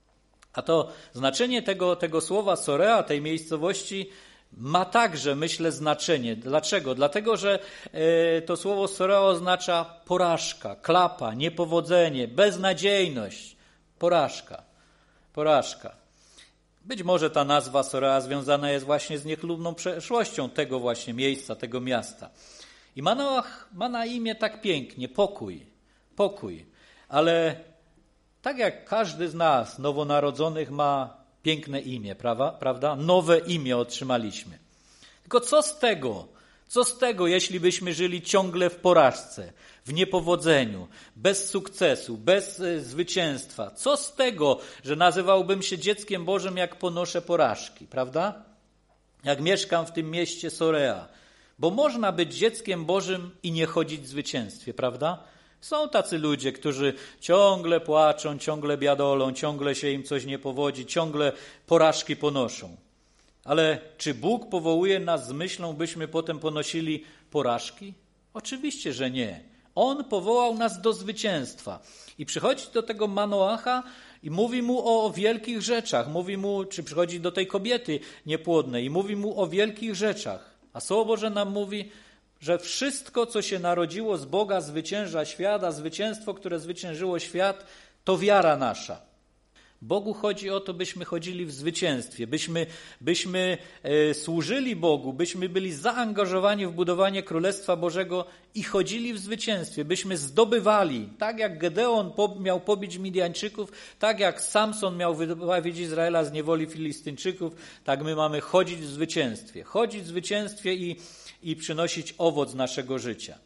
A to znaczenie tego, tego słowa Sorea, tej miejscowości, ma także, myślę, znaczenie. Dlaczego? Dlatego, że e, to słowo Sorea oznacza porażka, klapa, niepowodzenie, beznadziejność. Porażka. Porażka. Być może ta nazwa Sorea związana jest właśnie z niechlubną przeszłością tego właśnie miejsca, tego miasta. I Manoach ma na imię tak pięknie, pokój, pokój. Ale tak jak każdy z nas, nowonarodzonych, ma piękne imię, prawa, prawda? Nowe imię otrzymaliśmy. Tylko co z tego? Co z tego, jeśli byśmy żyli ciągle w porażce, w niepowodzeniu, bez sukcesu, bez y, zwycięstwa? Co z tego, że nazywałbym się dzieckiem Bożym, jak ponoszę porażki, prawda? Jak mieszkam w tym mieście Sorea. Bo można być dzieckiem Bożym i nie chodzić w zwycięstwie, prawda? Są tacy ludzie, którzy ciągle płaczą, ciągle biadolą, ciągle się im coś nie powodzi, ciągle porażki ponoszą. Ale czy Bóg powołuje nas z myślą, byśmy potem ponosili porażki? Oczywiście, że nie. On powołał nas do zwycięstwa. I przychodzi do tego Manoacha i mówi mu o wielkich rzeczach. Mówi mu, czy przychodzi do tej kobiety niepłodnej i mówi mu o wielkich rzeczach. A Słowo Boże nam mówi, że wszystko, co się narodziło z Boga, zwycięża świat, a zwycięstwo, które zwyciężyło świat, to wiara nasza. Bogu chodzi o to, byśmy chodzili w zwycięstwie, byśmy, byśmy e, służyli Bogu, byśmy byli zaangażowani w budowanie Królestwa Bożego i chodzili w zwycięstwie, byśmy zdobywali, tak jak Gedeon po, miał pobić Midianczyków, tak jak Samson miał wybawić Izraela z niewoli Filistyńczyków, tak my mamy chodzić w zwycięstwie, chodzić w zwycięstwie i, i przynosić owoc naszego życia.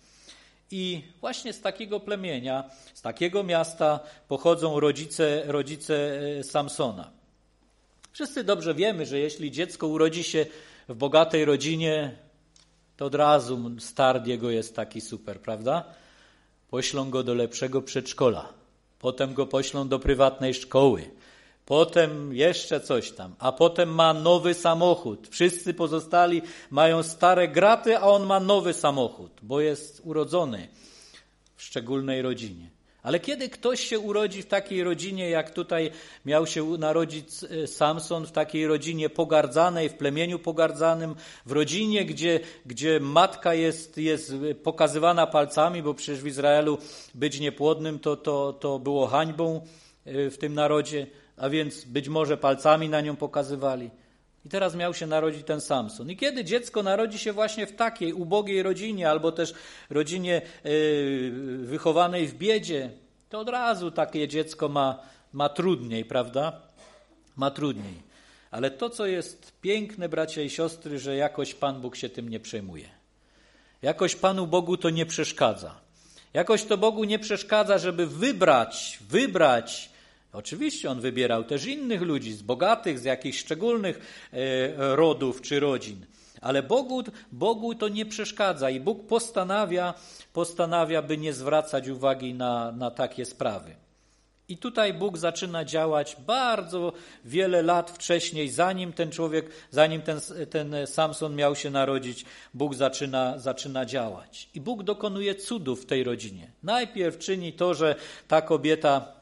I właśnie z takiego plemienia, z takiego miasta pochodzą rodzice, rodzice Samsona. Wszyscy dobrze wiemy, że jeśli dziecko urodzi się w bogatej rodzinie, to od razu start jego jest taki super, prawda? Poślą go do lepszego przedszkola, potem go poślą do prywatnej szkoły, potem jeszcze coś tam, a potem ma nowy samochód. Wszyscy pozostali mają stare graty, a on ma nowy samochód, bo jest urodzony w szczególnej rodzinie. Ale kiedy ktoś się urodzi w takiej rodzinie, jak tutaj miał się narodzić Samson, w takiej rodzinie pogardzanej, w plemieniu pogardzanym, w rodzinie, gdzie, gdzie matka jest, jest pokazywana palcami, bo przecież w Izraelu być niepłodnym to, to, to było hańbą w tym narodzie, a więc być może palcami na nią pokazywali. I teraz miał się narodzić ten Samson. I kiedy dziecko narodzi się właśnie w takiej ubogiej rodzinie, albo też rodzinie yy, wychowanej w biedzie, to od razu takie dziecko ma, ma trudniej, prawda? Ma trudniej. Ale to, co jest piękne, bracia i siostry, że jakoś Pan Bóg się tym nie przejmuje. Jakoś Panu Bogu to nie przeszkadza. Jakoś to Bogu nie przeszkadza, żeby wybrać, wybrać. Oczywiście On wybierał też innych ludzi, z bogatych, z jakichś szczególnych e, rodów czy rodzin. Ale Bogu, Bogu to nie przeszkadza i Bóg postanawia, postanawia, by nie zwracać uwagi na, na takie sprawy. I tutaj Bóg zaczyna działać bardzo wiele lat wcześniej, zanim ten człowiek, zanim ten, ten Samson miał się narodzić, Bóg zaczyna, zaczyna działać. I Bóg dokonuje cudów w tej rodzinie. Najpierw czyni to, że ta kobieta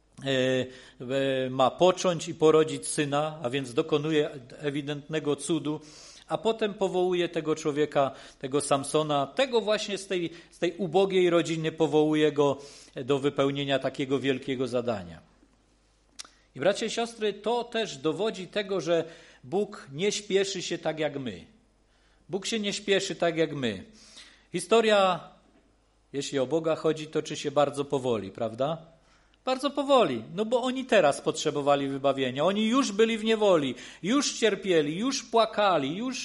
ma począć i porodzić syna, a więc dokonuje ewidentnego cudu, a potem powołuje tego człowieka, tego Samsona, tego właśnie z tej, z tej ubogiej rodziny powołuje go do wypełnienia takiego wielkiego zadania. I bracia i siostry, to też dowodzi tego, że Bóg nie śpieszy się tak jak my. Bóg się nie śpieszy tak jak my. Historia, jeśli o Boga chodzi, toczy się bardzo powoli, prawda? Bardzo powoli, no bo oni teraz potrzebowali wybawienia. Oni już byli w niewoli, już cierpieli, już płakali, już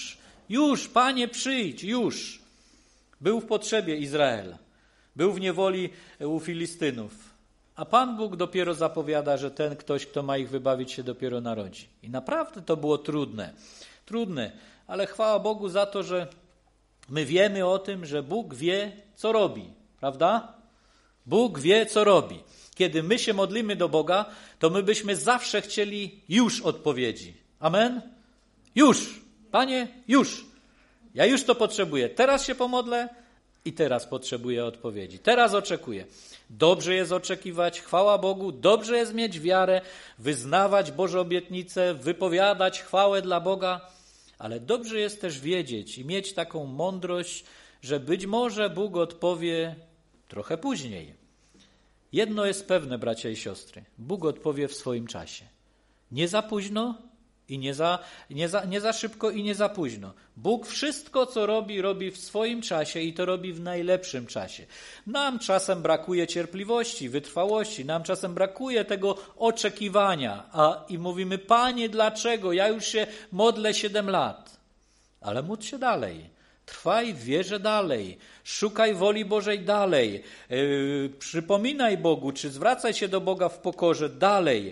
Już, Panie, przyjdź, już. Był w potrzebie Izrael. Był w niewoli u Filistynów. A Pan Bóg dopiero zapowiada, że ten ktoś, kto ma ich wybawić, się dopiero narodzi. I naprawdę to było trudne. Trudne, ale chwała Bogu za to, że my wiemy o tym, że Bóg wie, co robi. Prawda? Bóg wie, co robi. Kiedy my się modlimy do Boga, to my byśmy zawsze chcieli już odpowiedzi. Amen? Już. Panie, już. Ja już to potrzebuję. Teraz się pomodlę i teraz potrzebuję odpowiedzi. Teraz oczekuję. Dobrze jest oczekiwać, chwała Bogu, dobrze jest mieć wiarę, wyznawać Boże obietnice, wypowiadać chwałę dla Boga, ale dobrze jest też wiedzieć i mieć taką mądrość, że być może Bóg odpowie trochę później. Jedno jest pewne, bracia i siostry, Bóg odpowie w swoim czasie. Nie za późno i nie za, nie za, nie za szybko i nie za późno. Bóg wszystko, co robi, robi w swoim czasie i to robi w najlepszym czasie. Nam czasem brakuje cierpliwości, wytrwałości, nam czasem brakuje tego oczekiwania, a i mówimy, Panie, dlaczego? Ja już się modlę siedem lat. Ale módl się dalej. Trwaj w wierze dalej, szukaj woli Bożej dalej, yy, przypominaj Bogu, czy zwracaj się do Boga w pokorze dalej.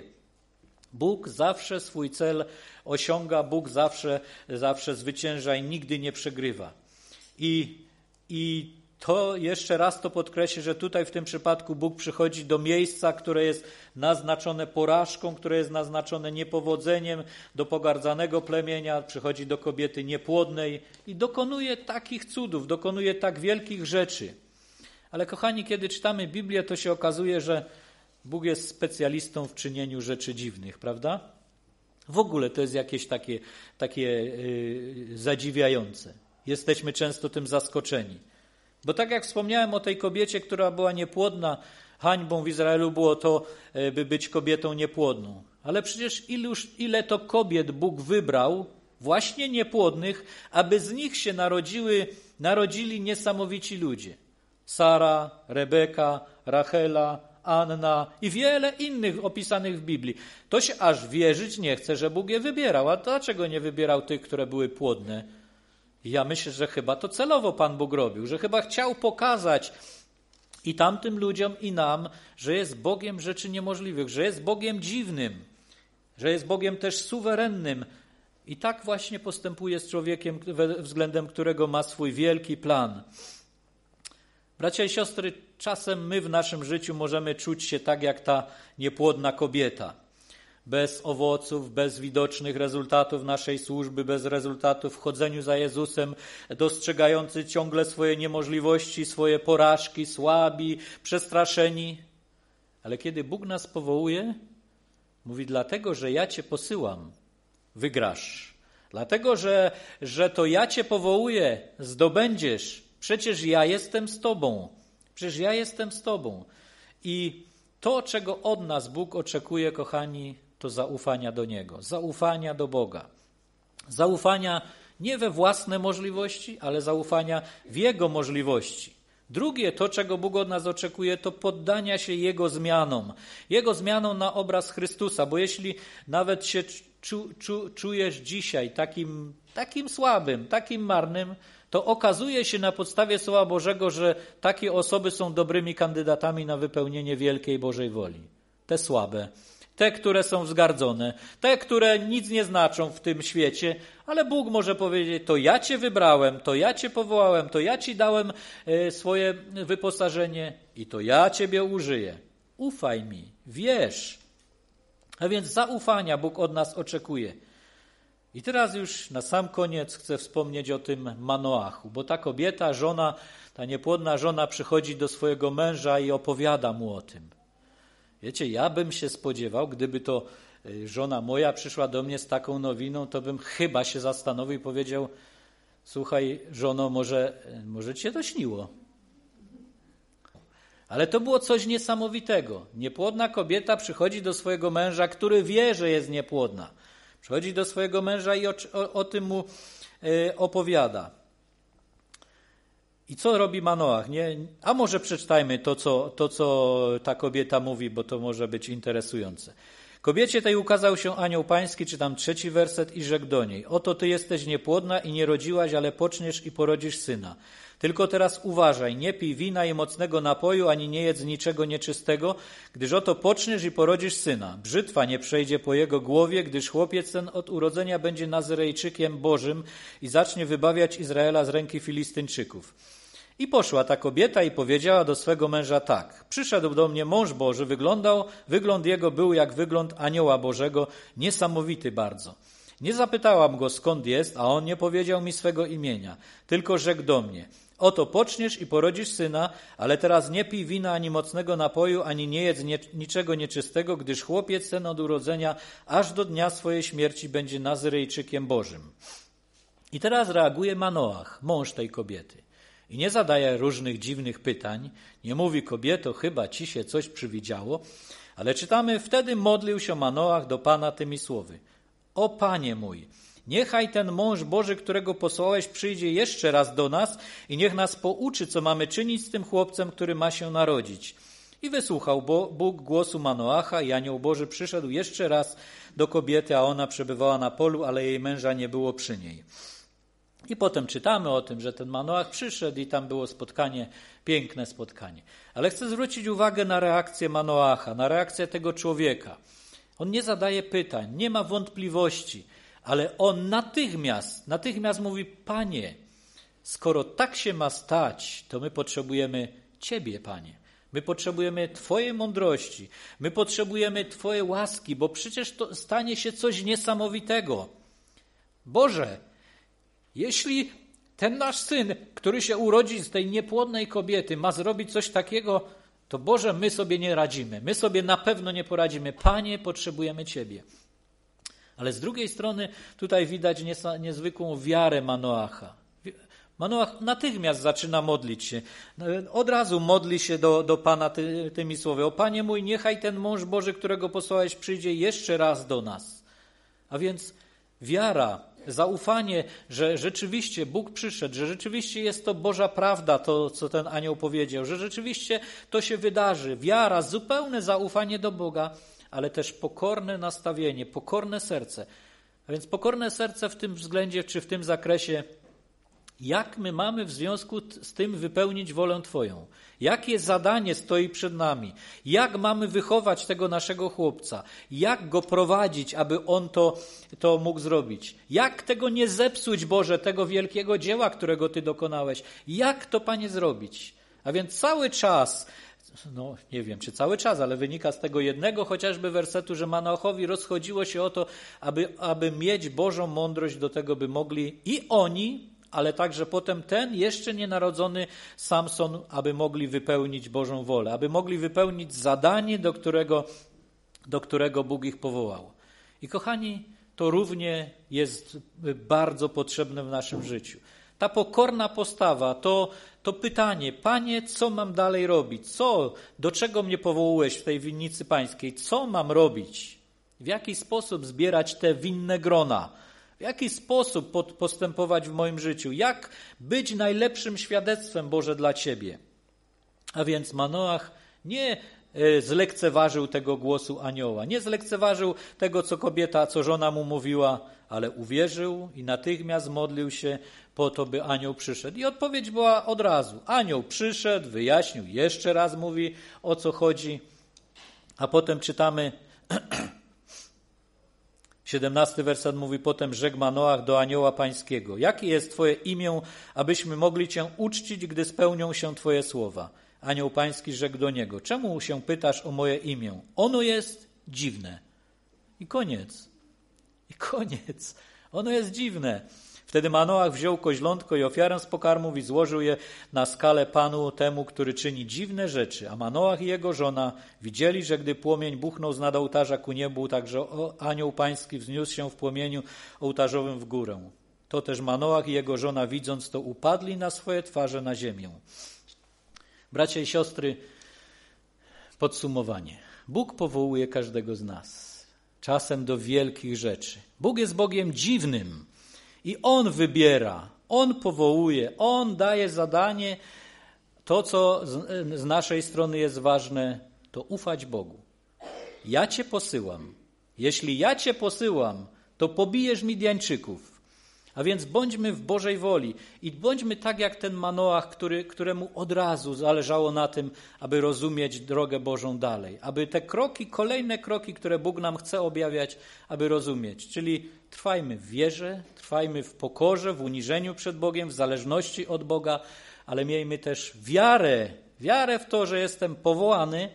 Bóg zawsze swój cel osiąga, Bóg zawsze, zawsze zwycięża i nigdy nie przegrywa. I, i to jeszcze raz to podkreślę, że tutaj w tym przypadku Bóg przychodzi do miejsca, które jest naznaczone porażką, które jest naznaczone niepowodzeniem, do pogardzanego plemienia, przychodzi do kobiety niepłodnej i dokonuje takich cudów, dokonuje tak wielkich rzeczy. Ale kochani, kiedy czytamy Biblię, to się okazuje, że Bóg jest specjalistą w czynieniu rzeczy dziwnych, prawda? W ogóle to jest jakieś takie, takie yy, zadziwiające. Jesteśmy często tym zaskoczeni. Bo tak jak wspomniałem o tej kobiecie, która była niepłodna, hańbą w Izraelu było to, by być kobietą niepłodną. Ale przecież iluż, ile to kobiet Bóg wybrał, właśnie niepłodnych, aby z nich się narodziły, narodzili niesamowici ludzie. Sara, Rebeka, Rachela, Anna i wiele innych opisanych w Biblii. To się aż wierzyć nie chce, że Bóg je wybierał. A dlaczego nie wybierał tych, które były płodne? Ja myślę, że chyba to celowo Pan Bóg robił, że chyba chciał pokazać i tamtym ludziom, i nam, że jest Bogiem rzeczy niemożliwych, że jest Bogiem dziwnym, że jest Bogiem też suwerennym. I tak właśnie postępuje z człowiekiem, względem którego ma swój wielki plan. Bracia i siostry, czasem my w naszym życiu możemy czuć się tak jak ta niepłodna kobieta. Bez owoców, bez widocznych rezultatów naszej służby, bez rezultatów w chodzeniu za Jezusem, dostrzegający ciągle swoje niemożliwości, swoje porażki, słabi, przestraszeni. Ale kiedy Bóg nas powołuje, mówi, dlatego, że ja Cię posyłam, wygrasz. Dlatego, że, że to ja Cię powołuję, zdobędziesz. Przecież ja jestem z Tobą. Przecież ja jestem z Tobą. I to, czego od nas Bóg oczekuje, kochani, to zaufania do Niego, zaufania do Boga. Zaufania nie we własne możliwości, ale zaufania w Jego możliwości. Drugie, to czego Bóg od nas oczekuje, to poddania się Jego zmianom. Jego zmianom na obraz Chrystusa, bo jeśli nawet się czu, czu, czujesz dzisiaj takim, takim słabym, takim marnym, to okazuje się na podstawie Słowa Bożego, że takie osoby są dobrymi kandydatami na wypełnienie wielkiej Bożej woli. Te słabe. Te, które są wzgardzone, te, które nic nie znaczą w tym świecie, ale Bóg może powiedzieć, to ja Cię wybrałem, to ja Cię powołałem, to ja Ci dałem swoje wyposażenie i to ja Ciebie użyję. Ufaj mi, wierz. A więc zaufania Bóg od nas oczekuje. I teraz już na sam koniec chcę wspomnieć o tym Manoachu, bo ta kobieta, żona, ta niepłodna żona przychodzi do swojego męża i opowiada mu o tym. Wiecie, ja bym się spodziewał, gdyby to żona moja przyszła do mnie z taką nowiną, to bym chyba się zastanowił i powiedział, słuchaj żono, może, może ci się to śniło. Ale to było coś niesamowitego. Niepłodna kobieta przychodzi do swojego męża, który wie, że jest niepłodna. Przychodzi do swojego męża i o, o, o tym mu y, opowiada. I co robi Manoach? Nie? A może przeczytajmy to co, to, co ta kobieta mówi, bo to może być interesujące. Kobiecie tej ukazał się anioł pański, czytam trzeci werset, i rzekł do niej: oto ty jesteś niepłodna i nie rodziłaś, ale poczniesz i porodzisz syna. Tylko teraz uważaj, nie pij wina i mocnego napoju, ani nie jedz niczego nieczystego, gdyż oto poczniesz i porodzisz syna. Brzytwa nie przejdzie po jego głowie, gdyż chłopiec ten od urodzenia będzie Nazyrejczykiem Bożym i zacznie wybawiać Izraela z ręki Filistyńczyków. I poszła ta kobieta i powiedziała do swego męża tak: przyszedł do mnie mąż Boży, wyglądał, wygląd jego był jak wygląd anioła Bożego, niesamowity bardzo. Nie zapytałam go, skąd jest, a on nie powiedział mi swego imienia, tylko rzekł do mnie: oto poczniesz i porodzisz syna, ale teraz nie pij wina ani mocnego napoju, ani nie jedz nie, niczego nieczystego, gdyż chłopiec ten od urodzenia aż do dnia swojej śmierci będzie Nazyrejczykiem Bożym. I teraz reaguje Manoach, mąż tej kobiety. I nie zadaje różnych dziwnych pytań, nie mówi: kobieto, chyba ci się coś przywidziało, ale czytamy: wtedy modlił się Manoach do Pana tymi słowy: o Panie mój, niechaj ten mąż Boży, którego posłałeś, przyjdzie jeszcze raz do nas i niech nas pouczy, co mamy czynić z tym chłopcem, który ma się narodzić. I wysłuchał Bóg głosu Manoacha i anioł Boży przyszedł jeszcze raz do kobiety, a ona przebywała na polu, ale jej męża nie było przy niej. I potem czytamy o tym, że ten Manoach przyszedł i tam było spotkanie, piękne spotkanie. Ale chcę zwrócić uwagę na reakcję Manoacha, na reakcję tego człowieka. On nie zadaje pytań, nie ma wątpliwości, ale on natychmiast, natychmiast mówi: Panie, skoro tak się ma stać, to my potrzebujemy Ciebie, Panie. My potrzebujemy Twojej mądrości, my potrzebujemy Twojej łaski, bo przecież to stanie się coś niesamowitego. Boże, jeśli ten nasz syn, który się urodzi z tej niepłodnej kobiety, ma zrobić coś takiego, to Boże, my sobie nie radzimy. My sobie na pewno nie poradzimy. Panie, potrzebujemy Ciebie. Ale z drugiej strony tutaj widać niezwykłą wiarę Manoacha. Manoach natychmiast zaczyna modlić się. Od razu modli się do, do Pana ty, tymi słowy: o Panie mój, niechaj ten mąż Boży, którego posłałeś, przyjdzie jeszcze raz do nas. A więc wiara, zaufanie, że rzeczywiście Bóg przyszedł, że rzeczywiście jest to Boża prawda, to co ten anioł powiedział, że rzeczywiście to się wydarzy. Wiara, zupełne zaufanie do Boga, ale też pokorne nastawienie, pokorne serce. A więc pokorne serce w tym względzie, czy w tym zakresie, jak my mamy w związku z tym wypełnić wolę Twoją? Jakie zadanie stoi przed nami? Jak mamy wychować tego naszego chłopca? Jak go prowadzić, aby on to, to mógł zrobić? Jak tego nie zepsuć, Boże, tego wielkiego dzieła, którego Ty dokonałeś? Jak to, Panie, zrobić? A więc cały czas, no nie wiem, czy cały czas, ale wynika z tego jednego chociażby wersetu, że Manoachowi rozchodziło się o to, aby, aby mieć Bożą mądrość do tego, by mogli i oni, ale także potem ten jeszcze nienarodzony Samson, aby mogli wypełnić Bożą wolę, aby mogli wypełnić zadanie, do którego, do którego Bóg ich powołał. I kochani, to równie jest bardzo potrzebne w naszym życiu. Ta pokorna postawa, to, to pytanie: Panie, co mam dalej robić? Co, do czego mnie powołujesz w tej winnicy pańskiej? Co mam robić? W jaki sposób zbierać te winne grona? W jaki sposób postępować w moim życiu? Jak być najlepszym świadectwem, Boże, dla Ciebie? A więc Manoach nie zlekceważył tego głosu anioła, nie zlekceważył tego, co kobieta, co żona mu mówiła, ale uwierzył i natychmiast modlił się po to, by anioł przyszedł. I odpowiedź była od razu. Anioł przyszedł, wyjaśnił, jeszcze raz mówi, o co chodzi. A potem czytamy... siedemnasty werset mówi: potem rzekł Manoach do anioła pańskiego: jakie jest Twoje imię, abyśmy mogli Cię uczcić, gdy spełnią się Twoje słowa? Anioł pański rzekł do niego: czemu się pytasz o moje imię? Ono jest dziwne. I koniec. I koniec. Ono jest dziwne. Wtedy Manoach wziął koźlątko i ofiarę z pokarmów i złożył je na skalę Panu temu, który czyni dziwne rzeczy. A Manoach i jego żona widzieli, że gdy płomień buchnął z nad ołtarza ku niebu, także anioł pański wzniósł się w płomieniu ołtarzowym w górę. To też Manoach i jego żona, widząc to, upadli na swoje twarze na ziemię. Bracia i siostry, podsumowanie. Bóg powołuje każdego z nas. Czasem do wielkich rzeczy. Bóg jest Bogiem dziwnym. I On wybiera, On powołuje, On daje zadanie. To, co z, z naszej strony jest ważne, to ufać Bogu. Ja Cię posyłam. Jeśli ja cię posyłam, to pobijesz Midjańczyków. A więc bądźmy w Bożej woli i bądźmy tak jak ten Manoach, który, któremu od razu zależało na tym, aby rozumieć drogę Bożą dalej. Aby te kroki, kolejne kroki, które Bóg nam chce objawiać, aby rozumieć. Czyli trwajmy w wierze, trwajmy w pokorze, w uniżeniu przed Bogiem, w zależności od Boga, ale miejmy też wiarę, wiarę w to, że jestem powołany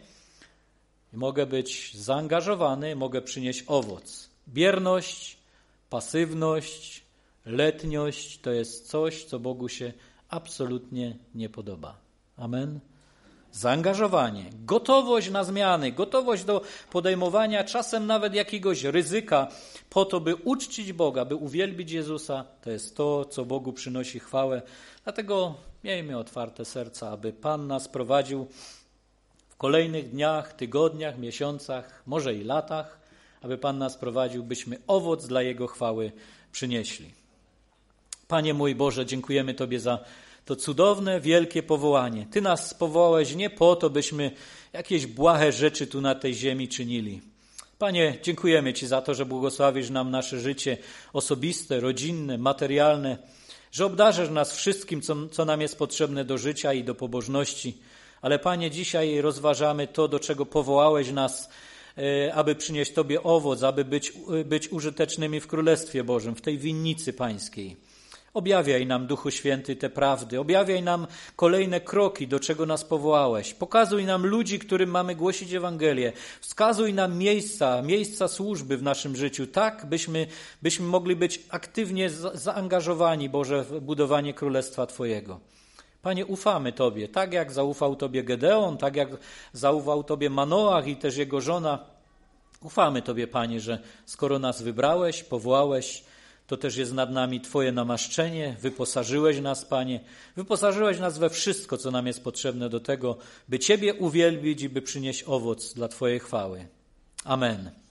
i mogę być zaangażowany, mogę przynieść owoc. Bierność, pasywność, letniość to jest coś, co Bogu się absolutnie nie podoba. Amen. Zaangażowanie, gotowość na zmiany, gotowość do podejmowania czasem nawet jakiegoś ryzyka po to, by uczcić Boga, by uwielbić Jezusa, to jest to, co Bogu przynosi chwałę. Dlatego miejmy otwarte serca, aby Pan nas prowadził w kolejnych dniach, tygodniach, miesiącach, może i latach, aby Pan nas prowadził, byśmy owoc dla Jego chwały przynieśli. Panie mój Boże, dziękujemy Tobie za to cudowne, wielkie powołanie. Ty nas powołałeś nie po to, byśmy jakieś błahe rzeczy tu na tej ziemi czynili. Panie, dziękujemy Ci za to, że błogosławisz nam nasze życie osobiste, rodzinne, materialne, że obdarzasz nas wszystkim, co, co nam jest potrzebne do życia i do pobożności. Ale Panie, dzisiaj rozważamy to, do czego powołałeś nas, aby przynieść Tobie owoc, aby być, być użytecznymi w Królestwie Bożym, w tej winnicy Pańskiej. Objawiaj nam, Duchu Święty, te prawdy. Objawiaj nam kolejne kroki, do czego nas powołałeś. Pokazuj nam ludzi, którym mamy głosić Ewangelię. Wskazuj nam miejsca, miejsca służby w naszym życiu, tak byśmy, byśmy mogli być aktywnie zaangażowani, Boże, w budowanie Królestwa Twojego. Panie, ufamy Tobie, tak jak zaufał Tobie Gedeon, tak jak zaufał Tobie Manoach i też jego żona. Ufamy Tobie, Panie, że skoro nas wybrałeś, powołałeś, to też jest nad nami Twoje namaszczenie, wyposażyłeś nas, Panie, wyposażyłeś nas we wszystko, co nam jest potrzebne do tego, by Ciebie uwielbić i by przynieść owoc dla Twojej chwały. Amen.